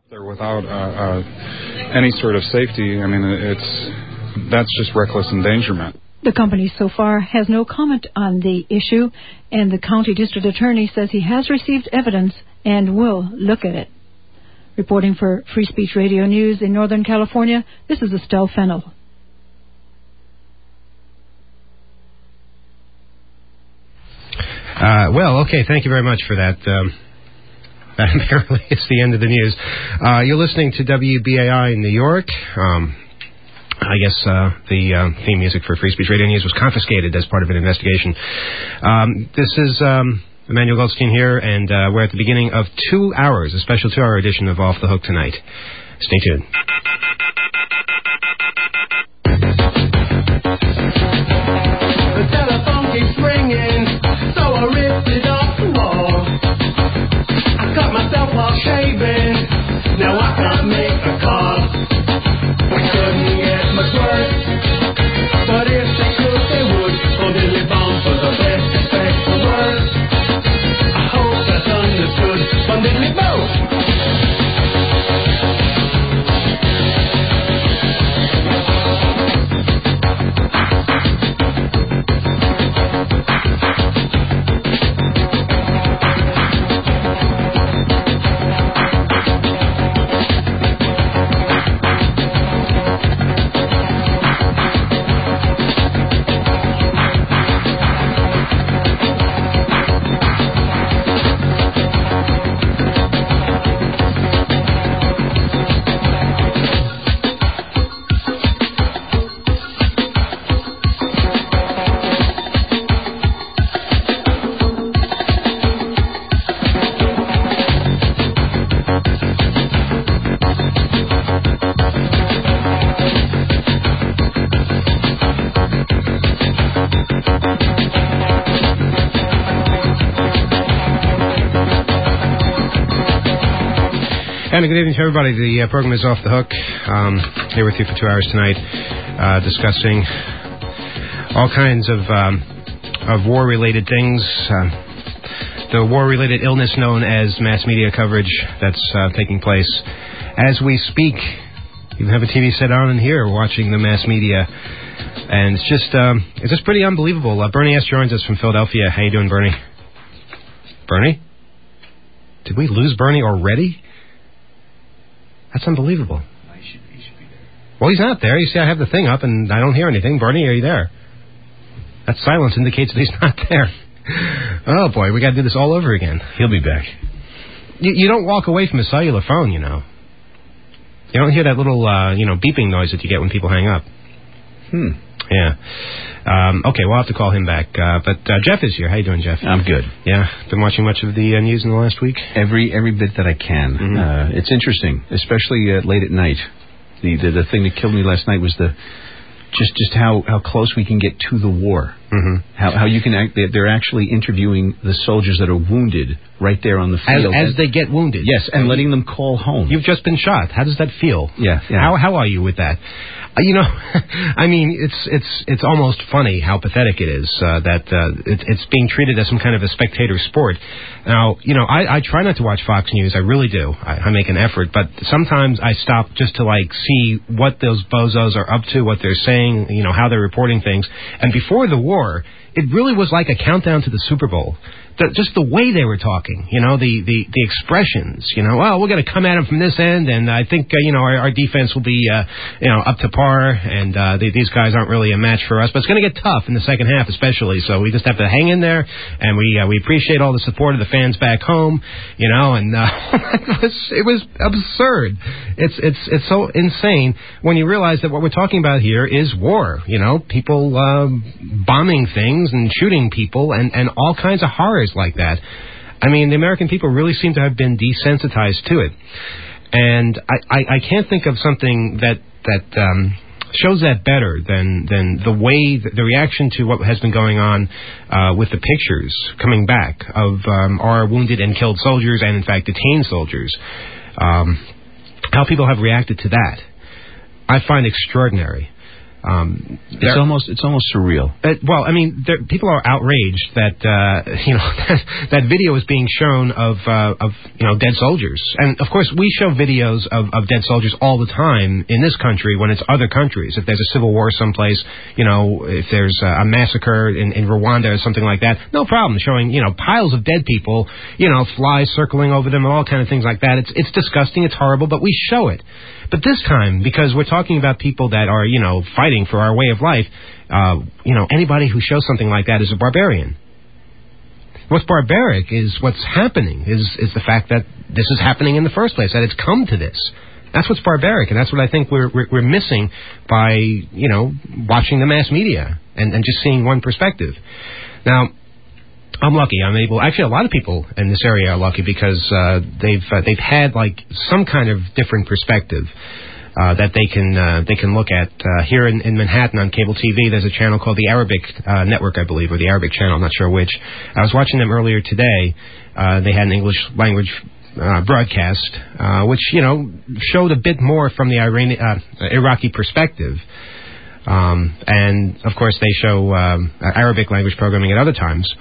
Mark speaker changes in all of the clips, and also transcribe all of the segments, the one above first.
Speaker 1: There without any sort of safety, I mean, that's just reckless endangerment.
Speaker 2: The company so far has no comment on the issue, and the county district attorney says he has received evidence and will look at it. Reporting for Free Speech Radio News in Northern California, this is Estelle Fennell.
Speaker 3: Okay, thank you very much for that. Apparently it's the end of the news. You're listening to WBAI in New York. I guess the theme music for Free Speech Radio News was confiscated as part of an investigation. This is Emmanuel Goldstein here, and we're at the beginning of 2 hours, a special 2-hour edition of Off the Hook tonight. Stay tuned.
Speaker 4: The telephone keeps ringing, so I ripped it off the wall. I cut myself while shaving, now I can't make a call. I couldn't get much worse, but if they could, they would. Oh, dilly bound for the best, expect the worst. I hope that's understood, but diddly bow.
Speaker 3: And good evening to everybody. The program is Off the Hook. Here with you for 2 hours tonight, discussing all kinds of war-related things. The war-related illness known as mass media coverage that's taking place as we speak. You have a TV set on in here watching the mass media. And it's just pretty unbelievable. Bernie S. joins us from Philadelphia. How you doing, Bernie? Bernie? Did we lose Bernie already? That's unbelievable.
Speaker 5: He should be there.
Speaker 3: Well, he's not there. You see, I have the thing up, and I don't hear anything. Bernie, are you there? That silence indicates that he's not there. Oh, boy, we got to do this all over again.
Speaker 5: He'll be back.
Speaker 3: You don't walk away from a cellular phone, you know. You don't hear that little, beeping noise that you get when people hang up. Yeah. Okay, we'll have to call him back. But Jeff is here. How you doing, Jeff?
Speaker 5: I'm good.
Speaker 3: Yeah. Been watching much of the news in the last week?
Speaker 5: Every bit that I can.
Speaker 3: Mm-hmm.
Speaker 5: It's interesting, especially late at night. The thing that killed me last night was just how close we can get to the war.
Speaker 3: Mm-hmm.
Speaker 5: How you can they're actually interviewing the soldiers that are wounded right there on the field
Speaker 3: as they get wounded.
Speaker 5: Yes, and letting them call home.
Speaker 3: You've just been shot. How does that feel?
Speaker 5: Yeah.
Speaker 3: How are you with that? I mean, it's almost funny how pathetic it is that it's being treated as some kind of a spectator sport. Now, I try not to watch Fox News. I really do. I make an effort, but sometimes I stop just to see what those bozos are up to, what they're saying, how they're reporting things. And before the war, it really was like a countdown to the Super Bowl. Just the way they were talking, the expressions, we're going to come at them from this end, and I think, our defense will be, up to par, and these guys aren't really a match for us, but it's going to get tough in the second half especially, so we just have to hang in there, and we appreciate all the support of the fans back home, and it was absurd. It's so insane when you realize that what we're talking about here is war, people bombing things and shooting people and all kinds of horrors like that. I mean, the American people really seem to have been desensitized to it. And I can't think of something that shows that better than the way, the reaction to what has been going on with the pictures coming back of our wounded and killed soldiers and, in fact, detained soldiers. How people have reacted to that, I find extraordinary.
Speaker 5: It's almost surreal.
Speaker 3: Well, I mean, people are outraged that that video is being shown of dead soldiers, and of course we show videos of dead soldiers all the time in this country when it's other countries. If there's a civil war someplace, if there's a massacre in Rwanda or something like that, no problem showing piles of dead people, flies circling over them and all kind of things like that. It's disgusting, it's horrible, but we show it. But this time, because we're talking about people that are, fighting for our way of life, anybody who shows something like that is a barbarian. What's barbaric is what's happening, is the fact that this is happening in the first place, that it's come to this. That's what's barbaric, and that's what I think we're missing by, watching the mass media and just seeing one perspective. Now, I'm lucky. Actually, a lot of people in this area are lucky because they've had like some kind of different perspective that they can look at here in Manhattan on cable TV. There's a channel called the Arabic Network, I believe, or the Arabic Channel. I'm not sure which. I was watching them earlier today. They had an English language broadcast, which showed a bit more from the Iraqi perspective. And of course, they show Arabic language programming at other times.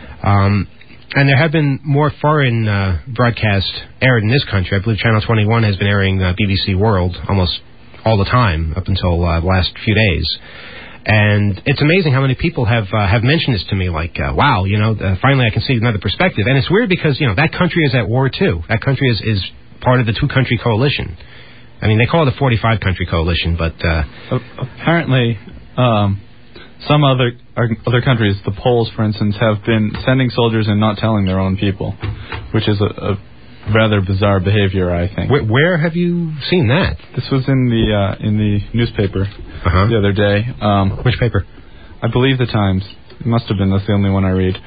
Speaker 3: And there have been more foreign broadcasts aired in this country. I believe Channel 21 has been airing BBC World almost all the time up until the last few days. And it's amazing how many people have mentioned this to me, like, wow, finally I can see another perspective. And it's weird because, that country is at war, too. That country is part of the two-country coalition. I mean, they call it a 45-country coalition, but...
Speaker 6: apparently... some other countries, the Poles, for instance, have been sending soldiers and not telling their own people, which is a rather bizarre behavior, I think.
Speaker 3: Where have you seen that?
Speaker 6: This was in the newspaper the other day.
Speaker 3: Which paper?
Speaker 6: I believe the Times. It must have been. That's the only one I read.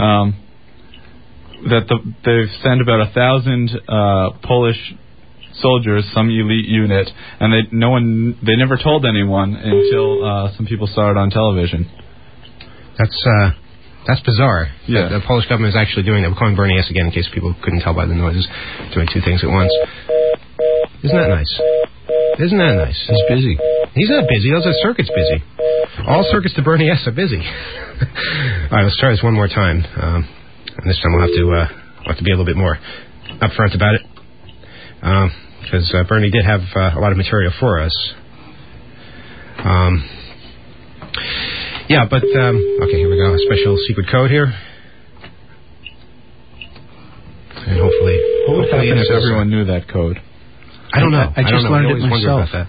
Speaker 6: They've sent about 1,000 Polish soldiers, some elite unit, and they never told anyone until some people saw it on television.
Speaker 3: That's bizarre.
Speaker 6: Yeah.
Speaker 3: The Polish government is actually doing that. We're calling Bernie S again in case people couldn't tell by the noises. Doing two things at once. Isn't that nice? Isn't that nice?
Speaker 5: He's busy.
Speaker 3: He's not busy. Those are circuits busy. All circuits to Bernie S are busy. All right, let's try this one more time. And this time we'll have to be a little bit more upfront about it. Because Bernie did have a lot of material for us. Okay, here we go. A special secret code here. And hopefully...
Speaker 6: What would happen if everyone knew that code?
Speaker 3: I don't know.
Speaker 5: I just learned it myself.
Speaker 3: About that.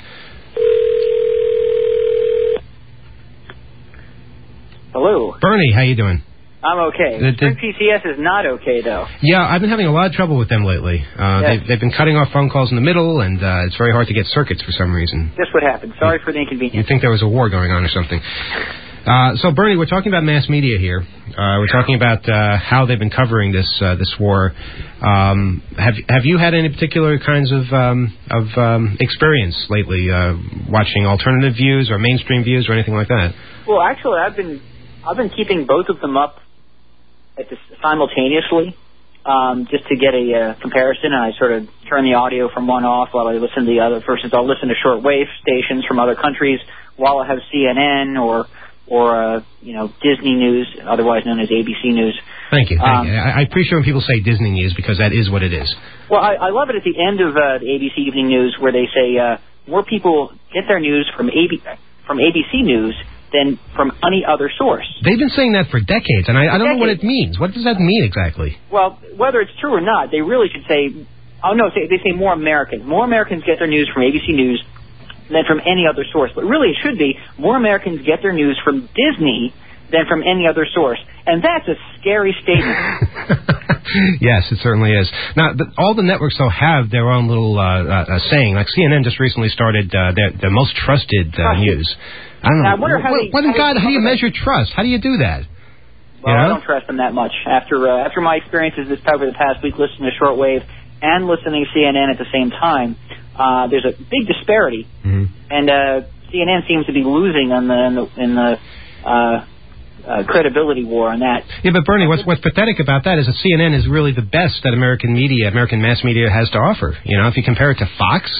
Speaker 7: Hello.
Speaker 3: Bernie, how you doing?
Speaker 7: I'm okay. Sprint PCS is not okay, though.
Speaker 3: Yeah, I've been having a lot of trouble with them lately.
Speaker 7: Yes.
Speaker 3: They've been cutting off phone calls in the middle, and it's very hard to get circuits for some reason.
Speaker 7: Just what happened. Sorry for the inconvenience.
Speaker 3: You'd think there was a war going on or something. So, Bernie, we're talking about mass media here. We're talking about how they've been covering this war. Have you had any particular kinds of experience lately, watching alternative views or mainstream views or anything like that?
Speaker 7: Well, actually, I've been keeping both of them up simultaneously, just to get a comparison. And I sort of turn the audio from one off while I listen to the other. For instance, I'll listen to shortwave stations from other countries while I have CNN or Disney News, otherwise known as ABC News.
Speaker 3: Thank you. I appreciate when people say Disney News because that is what it is.
Speaker 7: Well, I love it at the end of the ABC Evening News where they say more people get their news from ABC News than from any other source. They've been saying that for decades, and I don't know what it means. What does that mean exactly? Well, whether it's true or not, they really should say, they say more Americans. More Americans get their news from ABC News than from any other source. But really it should be more Americans get their news from Disney than from any other source. And that's a scary statement.
Speaker 3: Yes, it certainly is. Now, all the networks, though, have their own little saying. Like CNN just recently started their most trusted news. I don't know. I wonder how do you measure trust? How do you do that?
Speaker 7: Well, I don't trust them that much. After my experiences over the past week listening to shortwave and listening to CNN at the same time, there's a big disparity, and CNN seems to be losing in the credibility war on that.
Speaker 3: Yeah, but Bernie, what's pathetic about that is that CNN is really the best that American mass media has to offer. You know, if you compare it to Fox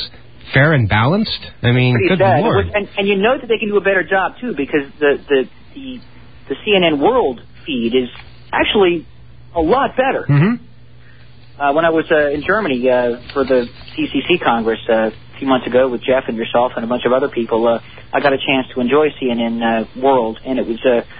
Speaker 3: fair and balanced? I mean,
Speaker 7: Pretty
Speaker 3: good
Speaker 7: sad.
Speaker 3: Lord.
Speaker 7: And you know that they can do a better job, too, because the CNN World feed is actually a lot better.
Speaker 3: Mm-hmm.
Speaker 7: When I was in Germany for the CCC Congress a few months ago with Jeff and yourself and a bunch of other people, I got a chance to enjoy CNN World, and it was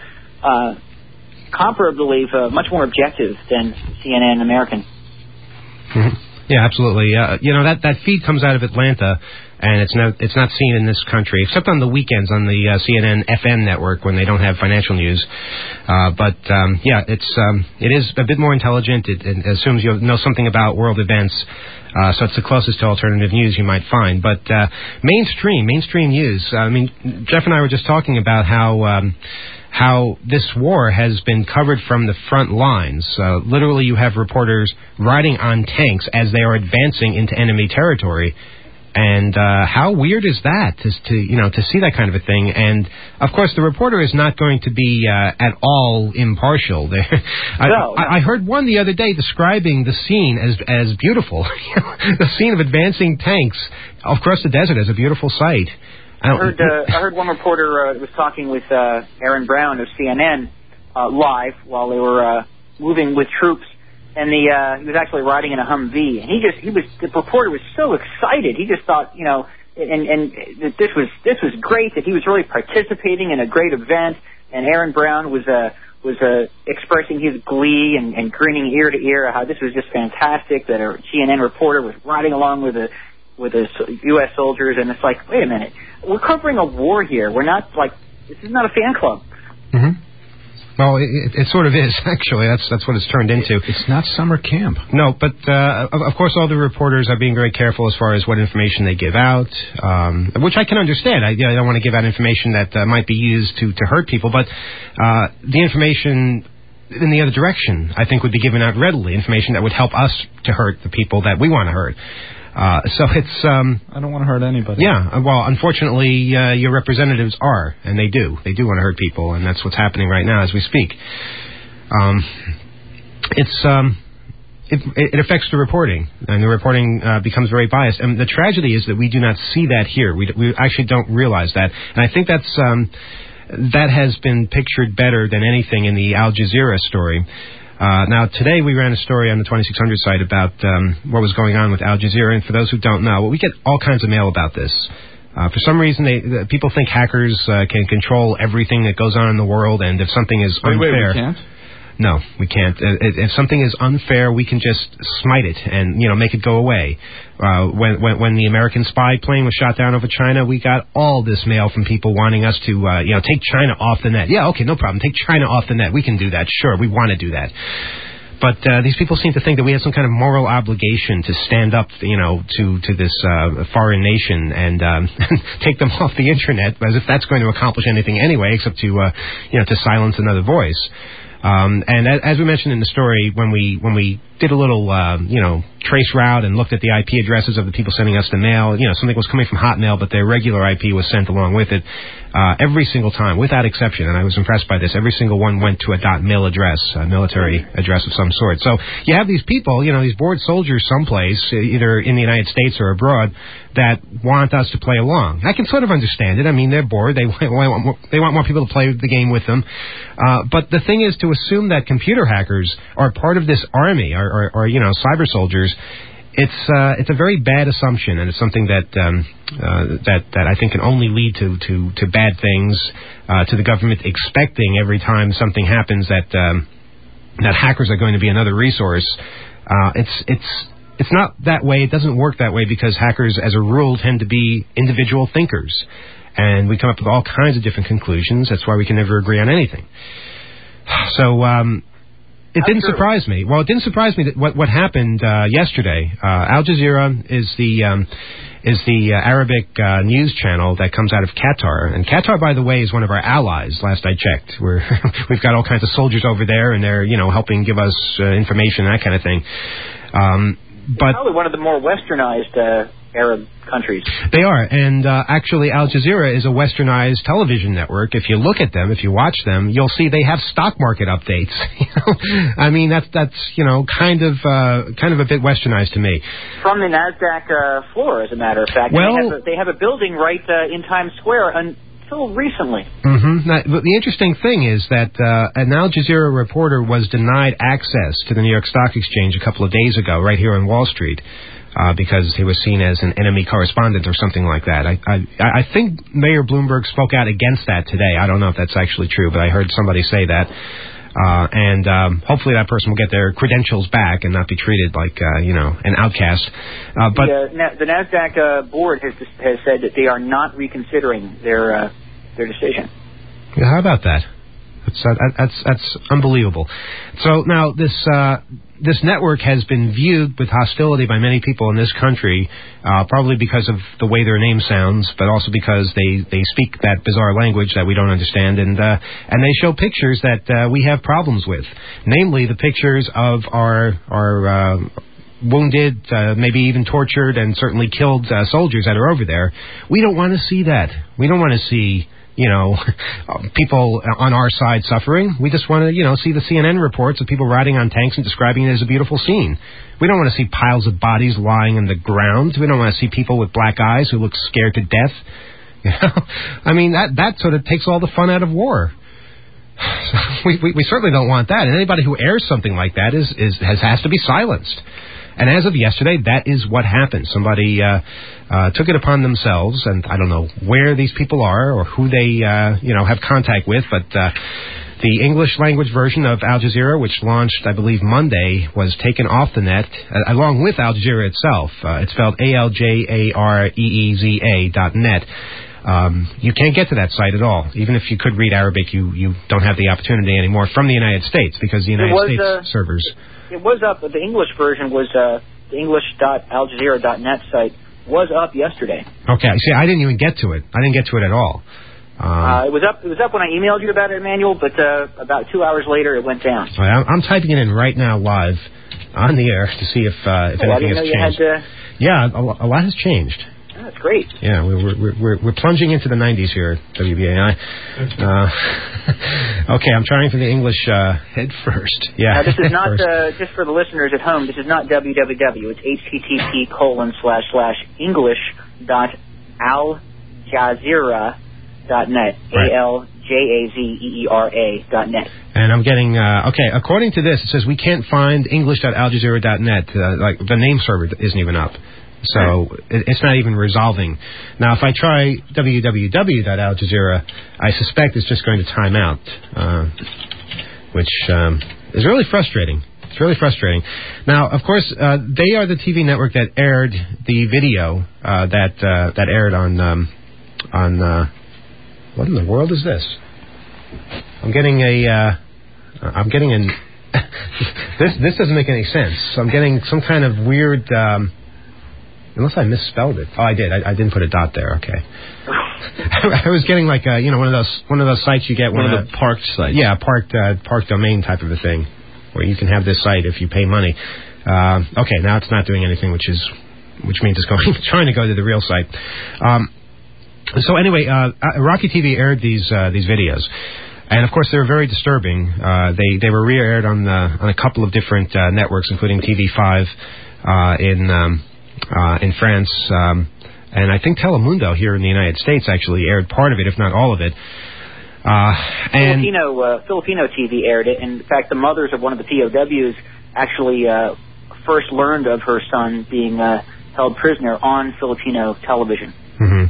Speaker 7: comparably much more objective than CNN American.
Speaker 3: Mm-hmm. Yeah, absolutely. That feed comes out of Atlanta, and it's not seen in this country except on the weekends on the CNN FM network when they don't have financial news. It is a bit more intelligent. It assumes you know something about world events, so it's the closest to alternative news you might find. But mainstream news. I mean, Jeff and I were just talking about how this war has been covered from the front lines. Literally, you have reporters riding on tanks as they are advancing into enemy territory. And how weird is that to see that kind of a thing? And of course, the reporter is not going to be at all impartial. I heard one the other day describing the scene as beautiful. The scene of advancing tanks across the desert as a beautiful sight.
Speaker 7: I heard one reporter was talking with Aaron Brown of CNN live while they were moving with troops, and he was actually riding in a Humvee, and the reporter was so excited. He just thought, and this was great, that he was really participating in a great event, and Aaron Brown was expressing his glee and grinning ear to ear how this was just fantastic, that a CNN reporter was riding along with the U.S. soldiers, and it's like, wait a minute, we're covering a war here. We're not this is not a fan club.
Speaker 3: Mm-hmm. Well, it sort of is, actually. That's what it's turned into.
Speaker 5: It's not summer camp.
Speaker 3: No, but of course all the reporters are being very careful as far as what information they give out, which I can understand. I don't want to give out information that might be used to hurt people, but the information in the other direction, I think, would be given out readily, information that would help us to hurt the people that we want to hurt. So it's...
Speaker 6: I don't want to hurt anybody.
Speaker 3: Yeah, well, unfortunately, your representatives are, and they do. They do want to hurt people, and that's what's happening right now as we speak. It affects the reporting, and the reporting becomes very biased. And the tragedy is that we do not see that here. We actually don't realize that. And I think that has been pictured better than anything in the Al Jazeera story. Now, today we ran a story on the 2600 site about what was going on with Al Jazeera, and for those who don't know, we get all kinds of mail about this. For some reason, people think hackers can control everything that goes on in the world, and if something is unfair...
Speaker 6: Wait, we can't?
Speaker 3: No, we can't. If something is unfair, we can just smite it and make it go away. When the American spy plane was shot down over China, we got all this mail from people wanting us to take China off the net. Yeah, okay, no problem. Take China off the net. We can do that. Sure, we want to do that. But these people seem to think that we have some kind of moral obligation to stand up, to this foreign nation and take them off the internet, as if that's going to accomplish anything anyway, except to silence another voice. And as we mentioned in the story, when we did a little, trace route and looked at the IP addresses of the people sending us the mail, something was coming from Hotmail, but their regular IP was sent along with it. Every single time, without exception, and I was impressed by this, every single one went to a .mil address, a military address of some sort. So you have these people, these bored soldiers someplace, either in the United States or abroad, that want us to play along. I can sort of understand it. I mean, they're bored. They want more people to play the game with them. But the thing is, to assume that computer hackers are part of this army or cyber soldiers, it's a very bad assumption, and it's something that I think can only lead to bad things, to the government expecting every time something happens that hackers are going to be another resource. It's not that way. It doesn't work that way because hackers, as a rule, tend to be individual thinkers, and we come up with all kinds of different conclusions. That's why we can never agree on anything. So it didn't surprise me. Well, it didn't surprise me that what happened yesterday. Al Jazeera is the Arabic news channel that comes out of Qatar, and Qatar, by the way, is one of our allies. Last I checked, we've got all kinds of soldiers over there, and they're helping give us information, that kind of thing. But
Speaker 7: probably one of the more westernized Arab countries.
Speaker 3: They are, and actually Al Jazeera is a westernized television network. If you look at them, if you watch them, you'll see they have stock market updates. I mean, that's kind of a bit westernized to me.
Speaker 7: From the NASDAQ floor, as a matter of fact.
Speaker 3: Well,
Speaker 7: they have a building right in Times Square until recently.
Speaker 3: Mm-hmm. Now, the interesting thing is that an Al Jazeera reporter was denied access to the New York Stock Exchange a couple of days ago, right here on Wall Street. Because he was seen as an enemy correspondent or something like that. I think Mayor Bloomberg spoke out against that today. I don't know if that's actually true, but I heard somebody say that. And hopefully that person will get their credentials back and not be treated like, an outcast. But
Speaker 7: the NASDAQ board has said that they are not reconsidering their decision.
Speaker 3: Yeah, how about that? That's unbelievable. So now this network has been viewed with hostility by many people in this country, probably because of the way their name sounds, but also because they speak that bizarre language that we don't understand, and they show pictures that we have problems with, namely the pictures of our wounded, maybe even tortured, and certainly killed soldiers that are over there. We don't want to see that. We don't want to see people on our side suffering. We just want to, see the CNN reports of people riding on tanks and describing it as a beautiful scene. We don't want to see piles of bodies lying on the ground. We don't want to see people with black eyes who look scared to death. I mean, that sort of takes all the fun out of war. We certainly don't want that. And anybody who airs something like that has to be silenced. And as of yesterday, that is what happened. Somebody took it upon themselves, and I don't know where these people are or who they have contact with, but the English language version of Al Jazeera, which launched, I believe, Monday, was taken off the net, along with Al Jazeera itself. It's spelled ALJAREEZA.net. You can't get to that site at all. Even if you could read Arabic, you don't have the opportunity anymore from the United States, because the United States servers...
Speaker 7: It was up, but the English version was the English.aljazeera.net site was up yesterday.
Speaker 3: Okay, see, I didn't even get to it. I didn't get to it at all.
Speaker 7: It was up when I emailed you about it, Emmanuel, but about 2 hours later it went down.
Speaker 3: I'm typing it in right now live on the air to see if anything has changed. Yeah, a lot has changed.
Speaker 7: Oh, that's great.
Speaker 3: Yeah, we're plunging into the 90s here at WBAI. Okay, I'm trying for the English head first. Yeah.
Speaker 7: Now, this is not just for the listeners at home. This is not www. It's http://english.aljazeera.net. ALJAZEERA.net.
Speaker 3: And I'm getting according to this, it says we can't find english.aljazeera.net. Like the name server isn't even up. So it's not even resolving. Now, if I try www.aljazeera, I suspect it's just going to time out, which is really frustrating. It's really frustrating. Now, of course, they are the TV network that aired the video that aired on what in the world is this? I'm getting an this doesn't make any sense. I'm getting some kind of weird. Unless I misspelled it. Oh, I did. I didn't put a dot there. Okay. I was getting like one of those sites you get
Speaker 6: one of the parked sites.
Speaker 3: Yeah, parked domain type of a thing, where you can have this site if you pay money. Okay, now it's not doing anything, which means it's trying to go to the real site. So anyway, Rocky TV aired these videos. And of course, they were very disturbing. They were re-aired on a couple of different networks, including TV5 in France, and I think Telemundo here in the United States actually aired part of it, if not all of it. And
Speaker 7: Filipino TV aired it. In fact, the mothers of one of the POWs actually first learned of her son being held prisoner on Filipino television.
Speaker 3: Mm-hmm.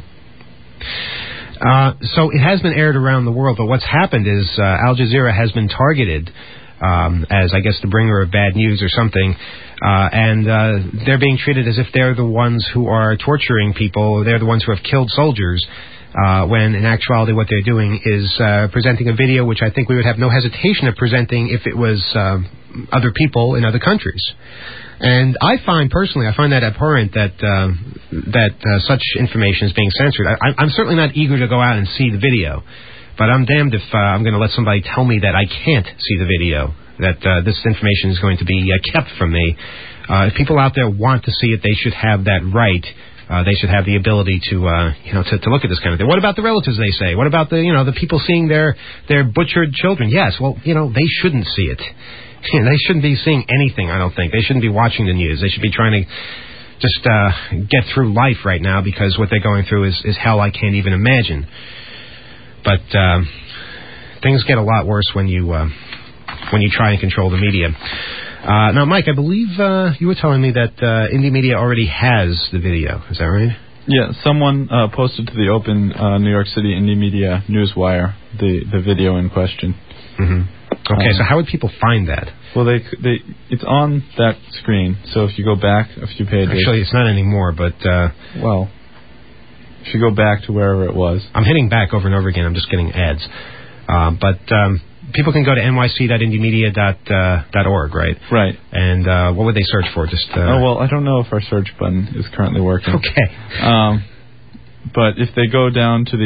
Speaker 3: So it has been aired around the world, but what's happened is Al Jazeera has been targeted as, I guess, the bringer of bad news or something, and they're being treated as if they're the ones who are torturing people, they're the ones who have killed soldiers, when in actuality what they're doing is presenting a video which I think we would have no hesitation of presenting if it was other people in other countries. And I find that abhorrent that such information is being censored. I'm certainly not eager to go out and see the video, but I'm damned if I'm going to let somebody tell me that I can't see the video, that this information is going to be kept from me. If people out there want to see it, they should have that right they should have the ability to look at this kind of thing. What about the relatives, they say? What about the people seeing their butchered children? Yes, well, they shouldn't see it. They shouldn't be seeing anything, I don't think. They shouldn't be watching the news. They should be trying to just get through life right now, because what they're going through is hell I can't even imagine. But things get a lot worse when you try and control the media. Now, Mike, I believe you were telling me that Indie Media already has the video. Is that right?
Speaker 6: Yeah, someone posted to the open New York City Indie Media Newswire the video in question.
Speaker 3: Mm-hmm. Okay, so how would people find that?
Speaker 6: Well, it's on that screen. So if you go back a few pages,
Speaker 3: actually, it's not anymore. But
Speaker 6: well, if you go back to wherever it was,
Speaker 3: I'm hitting back over and over again. I'm just getting ads. But people can go to nyc.indiemedia.org, right?
Speaker 6: Right.
Speaker 3: And what would they search for? Just
Speaker 6: oh, well, I don't know if our search button is currently working.
Speaker 3: Okay.
Speaker 6: But if they go down to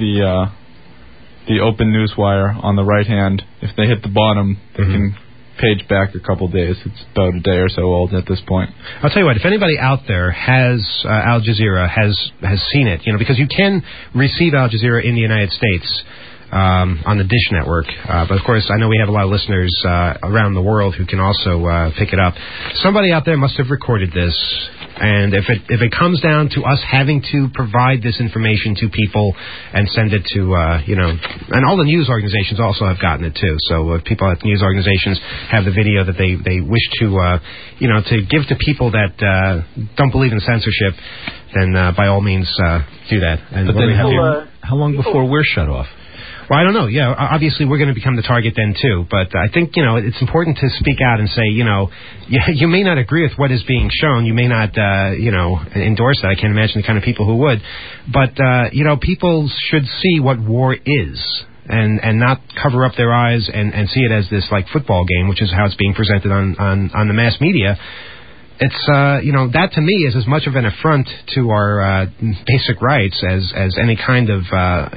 Speaker 6: the open newswire on the right hand, if they hit the bottom, they can page back a couple days. It's about a day or so old at this point.
Speaker 3: I'll tell you what, if anybody out there has Al Jazeera, has seen it, because you can receive Al Jazeera in the United States on the Dish Network. But, of course, I know we have a lot of listeners around the world who can also pick it up. Somebody out there must have recorded this. And if it comes down to us having to provide this information to people and send it to, and all the news organizations also have gotten it, too. So if people at news organizations have the video that they wish to, to give to people that don't believe in censorship, then by all means do that. And
Speaker 5: but then how long before we're shut off?
Speaker 3: Well, I don't know. Yeah, obviously we're going to become the target then, too. But I think, it's important to speak out and say, you may not agree with what is being shown. You may not, endorse that. I can't imagine the kind of people who would. But, people should see what war is and not cover up their eyes and see it as this, like, football game, which is how it's being presented on the mass media. It's, that to me is as much of an affront to our basic rights as any kind of,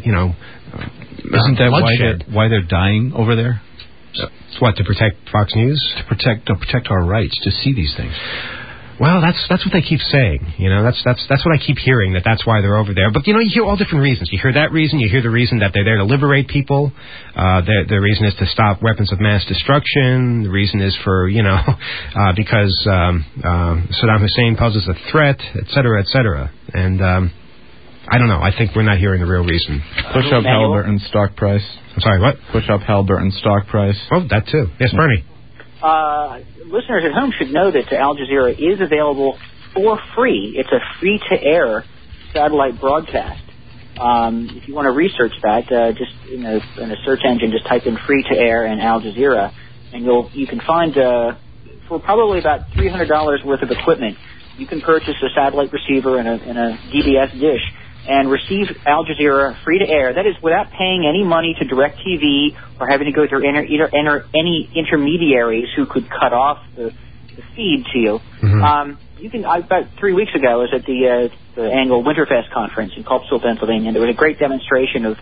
Speaker 5: isn't that why they're dying over there?
Speaker 3: What, to protect Fox News?
Speaker 5: To protect our rights to see these things.
Speaker 3: Well, that's what they keep saying. That's what I keep hearing, that's why they're over there. But, you hear all different reasons. You hear that reason. You hear the reason that they're there to liberate people. The reason is to stop weapons of mass destruction. The reason is for, because Saddam Hussein poses a threat, et cetera, et cetera. And I don't know. I think we're not hearing the real reason.
Speaker 6: Push up Halliburton's stock price.
Speaker 3: I'm sorry, what?
Speaker 6: Push up Halliburton's stock price.
Speaker 3: Oh, that too. Yes, Bernie.
Speaker 7: Listeners at home should know that Al Jazeera is available for free. It's a free-to-air satellite broadcast. If you want to research that, just in a search engine, just type in free-to-air and Al Jazeera, and you can find for probably about $300 worth of equipment, you can purchase a satellite receiver and a DBS dish and receive Al Jazeera free to air. That is without paying any money to DirecTV or having to go through any intermediaries who could cut off the feed to you. Mm-hmm. About 3 weeks ago, I was at the annual Winterfest conference in Culpsville, Pennsylvania, and there was a great demonstration of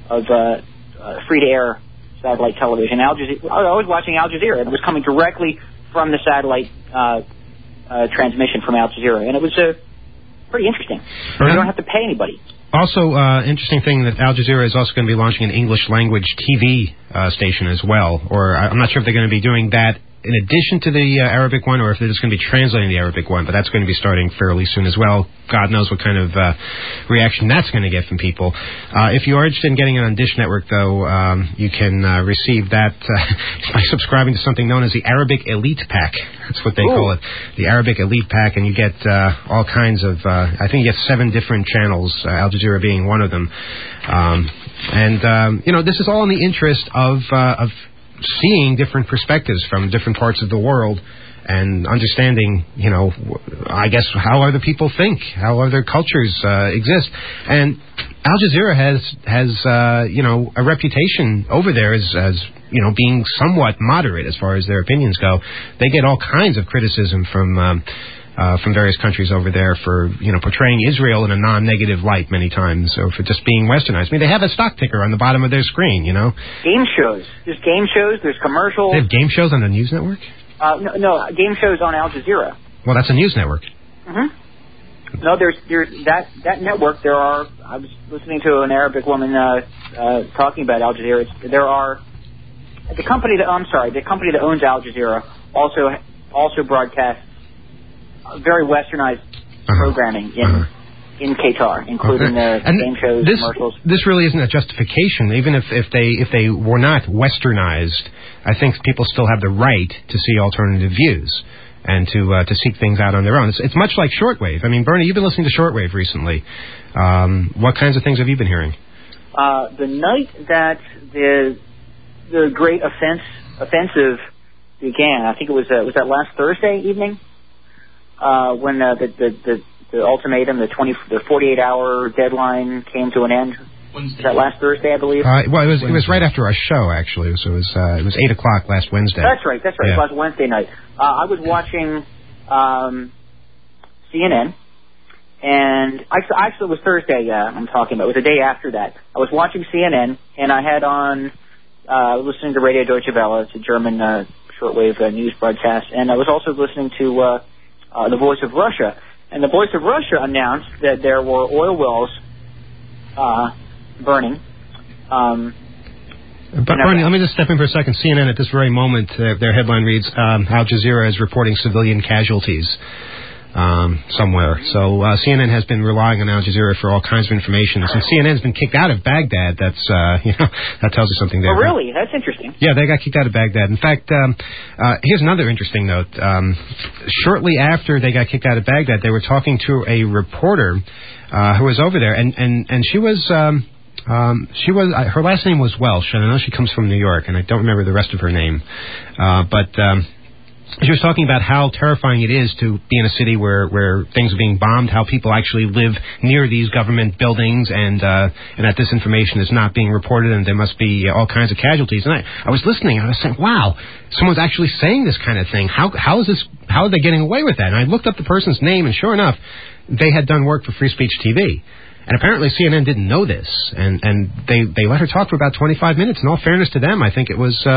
Speaker 7: free to air satellite television. Al Jazeera, I was watching Al Jazeera. It was coming directly from the satellite transmission from Al Jazeera, and it was pretty interesting. You don't have to pay anybody.
Speaker 3: Also, interesting thing that Al Jazeera is also going to be launching an English language TV station as well. Or I'm not sure if they're going to be doing that in addition to the Arabic one, or if they're just going to be translating the Arabic one, but that's going to be starting fairly soon as well. God knows what kind of reaction that's going to get from people. If you are interested in getting it on Dish Network, though, you can receive that by subscribing to something known as the Arabic Elite Pack. That's what they call it, the Arabic Elite Pack, and you get all kinds of, I think you get 7 different channels, Al Jazeera being one of them. This is all in the interest of seeing different perspectives from different parts of the world and understanding, I guess, how other people think, how other cultures exist. And Al Jazeera has a reputation over there as being somewhat moderate as far as their opinions go. They get all kinds of criticism from various countries over there for, portraying Israel in a non-negative light many times, or for just being westernized. I mean, they have a stock ticker on the bottom of their screen,
Speaker 7: Game shows. There's game shows, there's commercials.
Speaker 3: They have game shows on the news network?
Speaker 7: No, game shows on Al Jazeera.
Speaker 3: Well, that's a news network.
Speaker 7: Mm-hmm. No, there's that network. I was listening to an Arabic woman talking about Al Jazeera. The company that owns Al Jazeera also broadcasts very westernized programming in Qatar, including game shows, commercials.
Speaker 3: This really isn't a justification. Even if they were not westernized, I think people still have the right to see alternative views and to seek things out on their own. It's much like shortwave. I mean, Bernie, you've been listening to shortwave recently. What kinds of things have you been hearing?
Speaker 7: The night that the great offensive began, I think it was that last Thursday evening, when the ultimatum, the 48-hour deadline came to an end. Was that last Thursday, I believe?
Speaker 3: Well, it was right after our show, actually. So it was 8:00 last Wednesday.
Speaker 7: That's right. Yeah. It was last Wednesday night. I was watching CNN, and actually it was Thursday. I'm talking about. It was the day after that. I was watching CNN, and I had on listening to Radio Deutsche Welle. It's a German shortwave news broadcast, and I was also listening to the Voice of Russia. And the Voice of Russia announced that there were oil wells burning.
Speaker 3: But Bernie, let me just step in for a second. CNN at this very moment, their headline reads, Al Jazeera is reporting civilian casualties somewhere. So CNN has been relying on Al Jazeera for all kinds of information. Since CNN's been kicked out of Baghdad, that tells you something there.
Speaker 7: Oh, really? That's interesting.
Speaker 3: Yeah, they got kicked out of Baghdad. In fact, here's another interesting note. Shortly after they got kicked out of Baghdad, they were talking to a reporter who was over there, and she was her last name was Welsh, and I know she comes from New York, and I don't remember the rest of her name, but she was talking about how terrifying it is to be in a city where things are being bombed, how people actually live near these government buildings, and that this information is not being reported, and there must be all kinds of casualties. And I was listening, and I was saying, wow, someone's actually saying this kind of thing. How are they getting away with that? And I looked up the person's name, and sure enough, they had done work for Free Speech TV. And apparently CNN didn't know this, and they let her talk for about 25 minutes. In all fairness to them, I think it was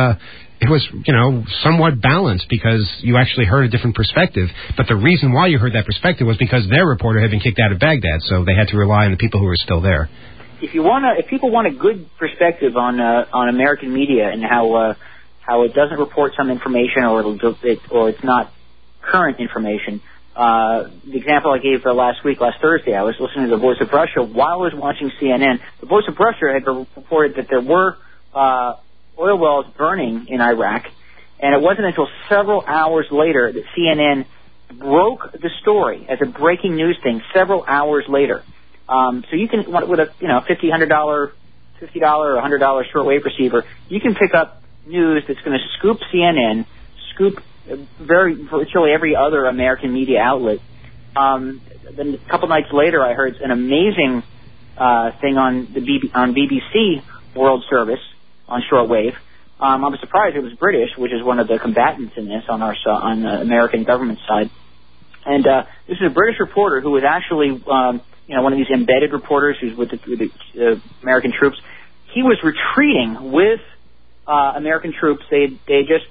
Speaker 3: somewhat balanced because you actually heard a different perspective. But the reason why you heard that perspective was because their reporter had been kicked out of Baghdad, so they had to rely on the people who were still there.
Speaker 7: If people want a good perspective on American media and how it doesn't report some information or it's not current information. The example I gave last Thursday, I was listening to the Voice of Russia while I was watching CNN. The Voice of Russia had reported that there were oil wells burning in Iraq, and it wasn't until several hours later that CNN broke the story as a breaking news thing. Several hours later, so you can with a $50 or $100 shortwave receiver, you can pick up news that's going to scoop CNN, scoop virtually every other American media outlet. Then a couple nights later, I heard an amazing thing on BBC World Service on shortwave. I was surprised it was British, which is one of the combatants in this on the American government side. And this is a British reporter who was actually one of these embedded reporters who's with the American troops. He was retreating with American troops. They just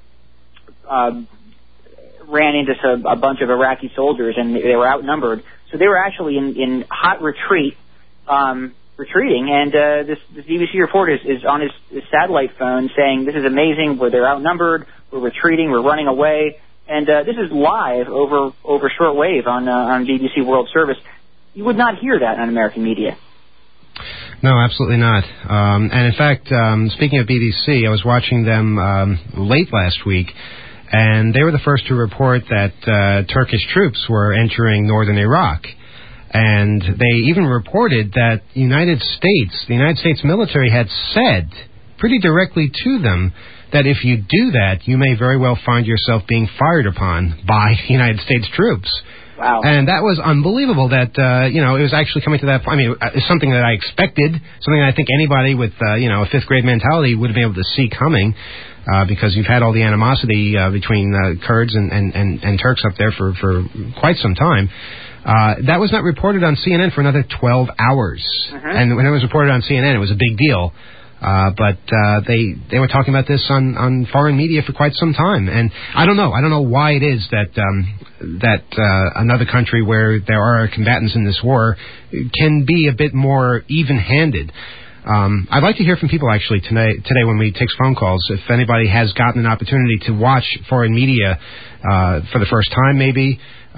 Speaker 7: ran into a bunch of Iraqi soldiers, and they were outnumbered. So they were actually in hot retreat, retreating. And this BBC reporter is on his satellite phone saying, "This is amazing. They're outnumbered. We're retreating. We're running away." And this is live over shortwave on BBC World Service. You would not hear that on American media.
Speaker 3: No, absolutely not. And in fact, speaking of BBC, I was watching them late last week. And they were the first to report that Turkish troops were entering northern Iraq. And they even reported that the United States military had said pretty directly to them that if you do that, you may very well find yourself being fired upon by United States troops.
Speaker 7: Wow.
Speaker 3: And that was unbelievable that, it was actually coming to that point. I mean, it's something that I expected, something that I think anybody with, a fifth grade mentality would have been able to see coming. Because you've had all the animosity between Kurds and Turks up there for quite some time. That was not reported on CNN for another 12 hours. Uh-huh. And when it was reported on CNN, it was a big deal. But they were talking about this on foreign media for quite some time, and I don't know why it is that another country where there are combatants in this war can be a bit more even-handed. I'd like to hear from people actually today when we take phone calls. If anybody has gotten an opportunity to watch foreign media for the first time, maybe.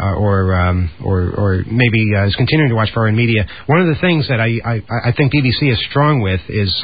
Speaker 3: Or maybe is continuing to watch foreign media. One of the things that I think BBC is strong with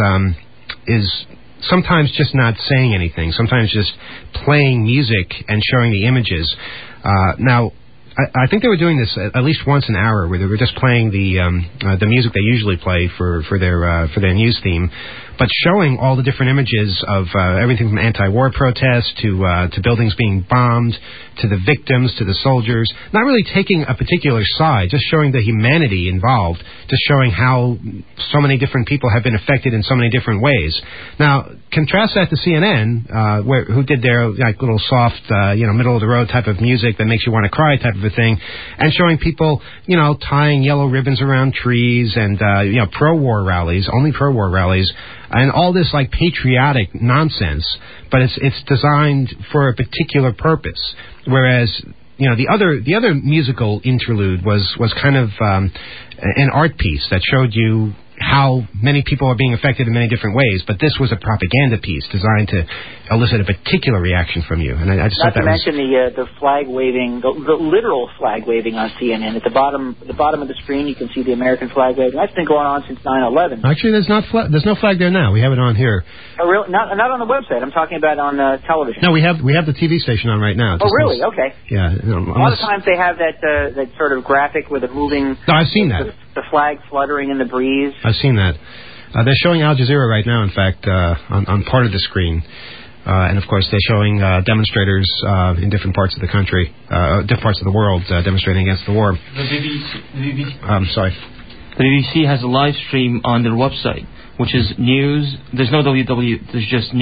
Speaker 3: is sometimes just not saying anything. Sometimes just playing music and showing the images. Now, I think they were doing this at least once an hour, where they were just playing the music they usually play for their news theme, but showing all the different images of everything from anti-war protests to buildings being bombed, to the victims, to the soldiers. Not really taking a particular side, just showing the humanity involved, just showing how so many different people have been affected in so many different ways. Now, contrast that to CNN, who did their little soft, middle of the road type of music that makes you want to cry type of a thing, and showing people, tying yellow ribbons around trees and pro-war rallies, only pro-war rallies. And all this patriotic nonsense, but it's designed for a particular purpose. Whereas, the other musical interlude was kind of an art piece that showed you how many people are being affected in many different ways. But this was a propaganda piece designed to elicit a particular reaction from you. And I just
Speaker 7: not
Speaker 3: thought
Speaker 7: to mention the flag waving, the literal flag waving on CNN. At the bottom of the screen, you can see the American flag waving. That's been going on since 9/11.
Speaker 3: Actually, there's no flag there now. We have it on here.
Speaker 7: Oh, really? Not on the website. I'm talking about on television.
Speaker 3: No, we have the TV station on right now.
Speaker 7: Oh, really? Okay.
Speaker 3: Yeah.
Speaker 7: A lot of times they have that sort of graphic with a moving.
Speaker 3: No, I've seen that.
Speaker 7: The flag fluttering in the breeze.
Speaker 3: I've seen that. They're showing Al Jazeera right now, in fact, on part of the screen. And, of course, they're showing demonstrators in different parts of the country, different parts of the world, demonstrating against the war.
Speaker 8: The BBC.
Speaker 3: I'm sorry.
Speaker 8: The BBC has a live stream on their website, which is news. There's no www. There's just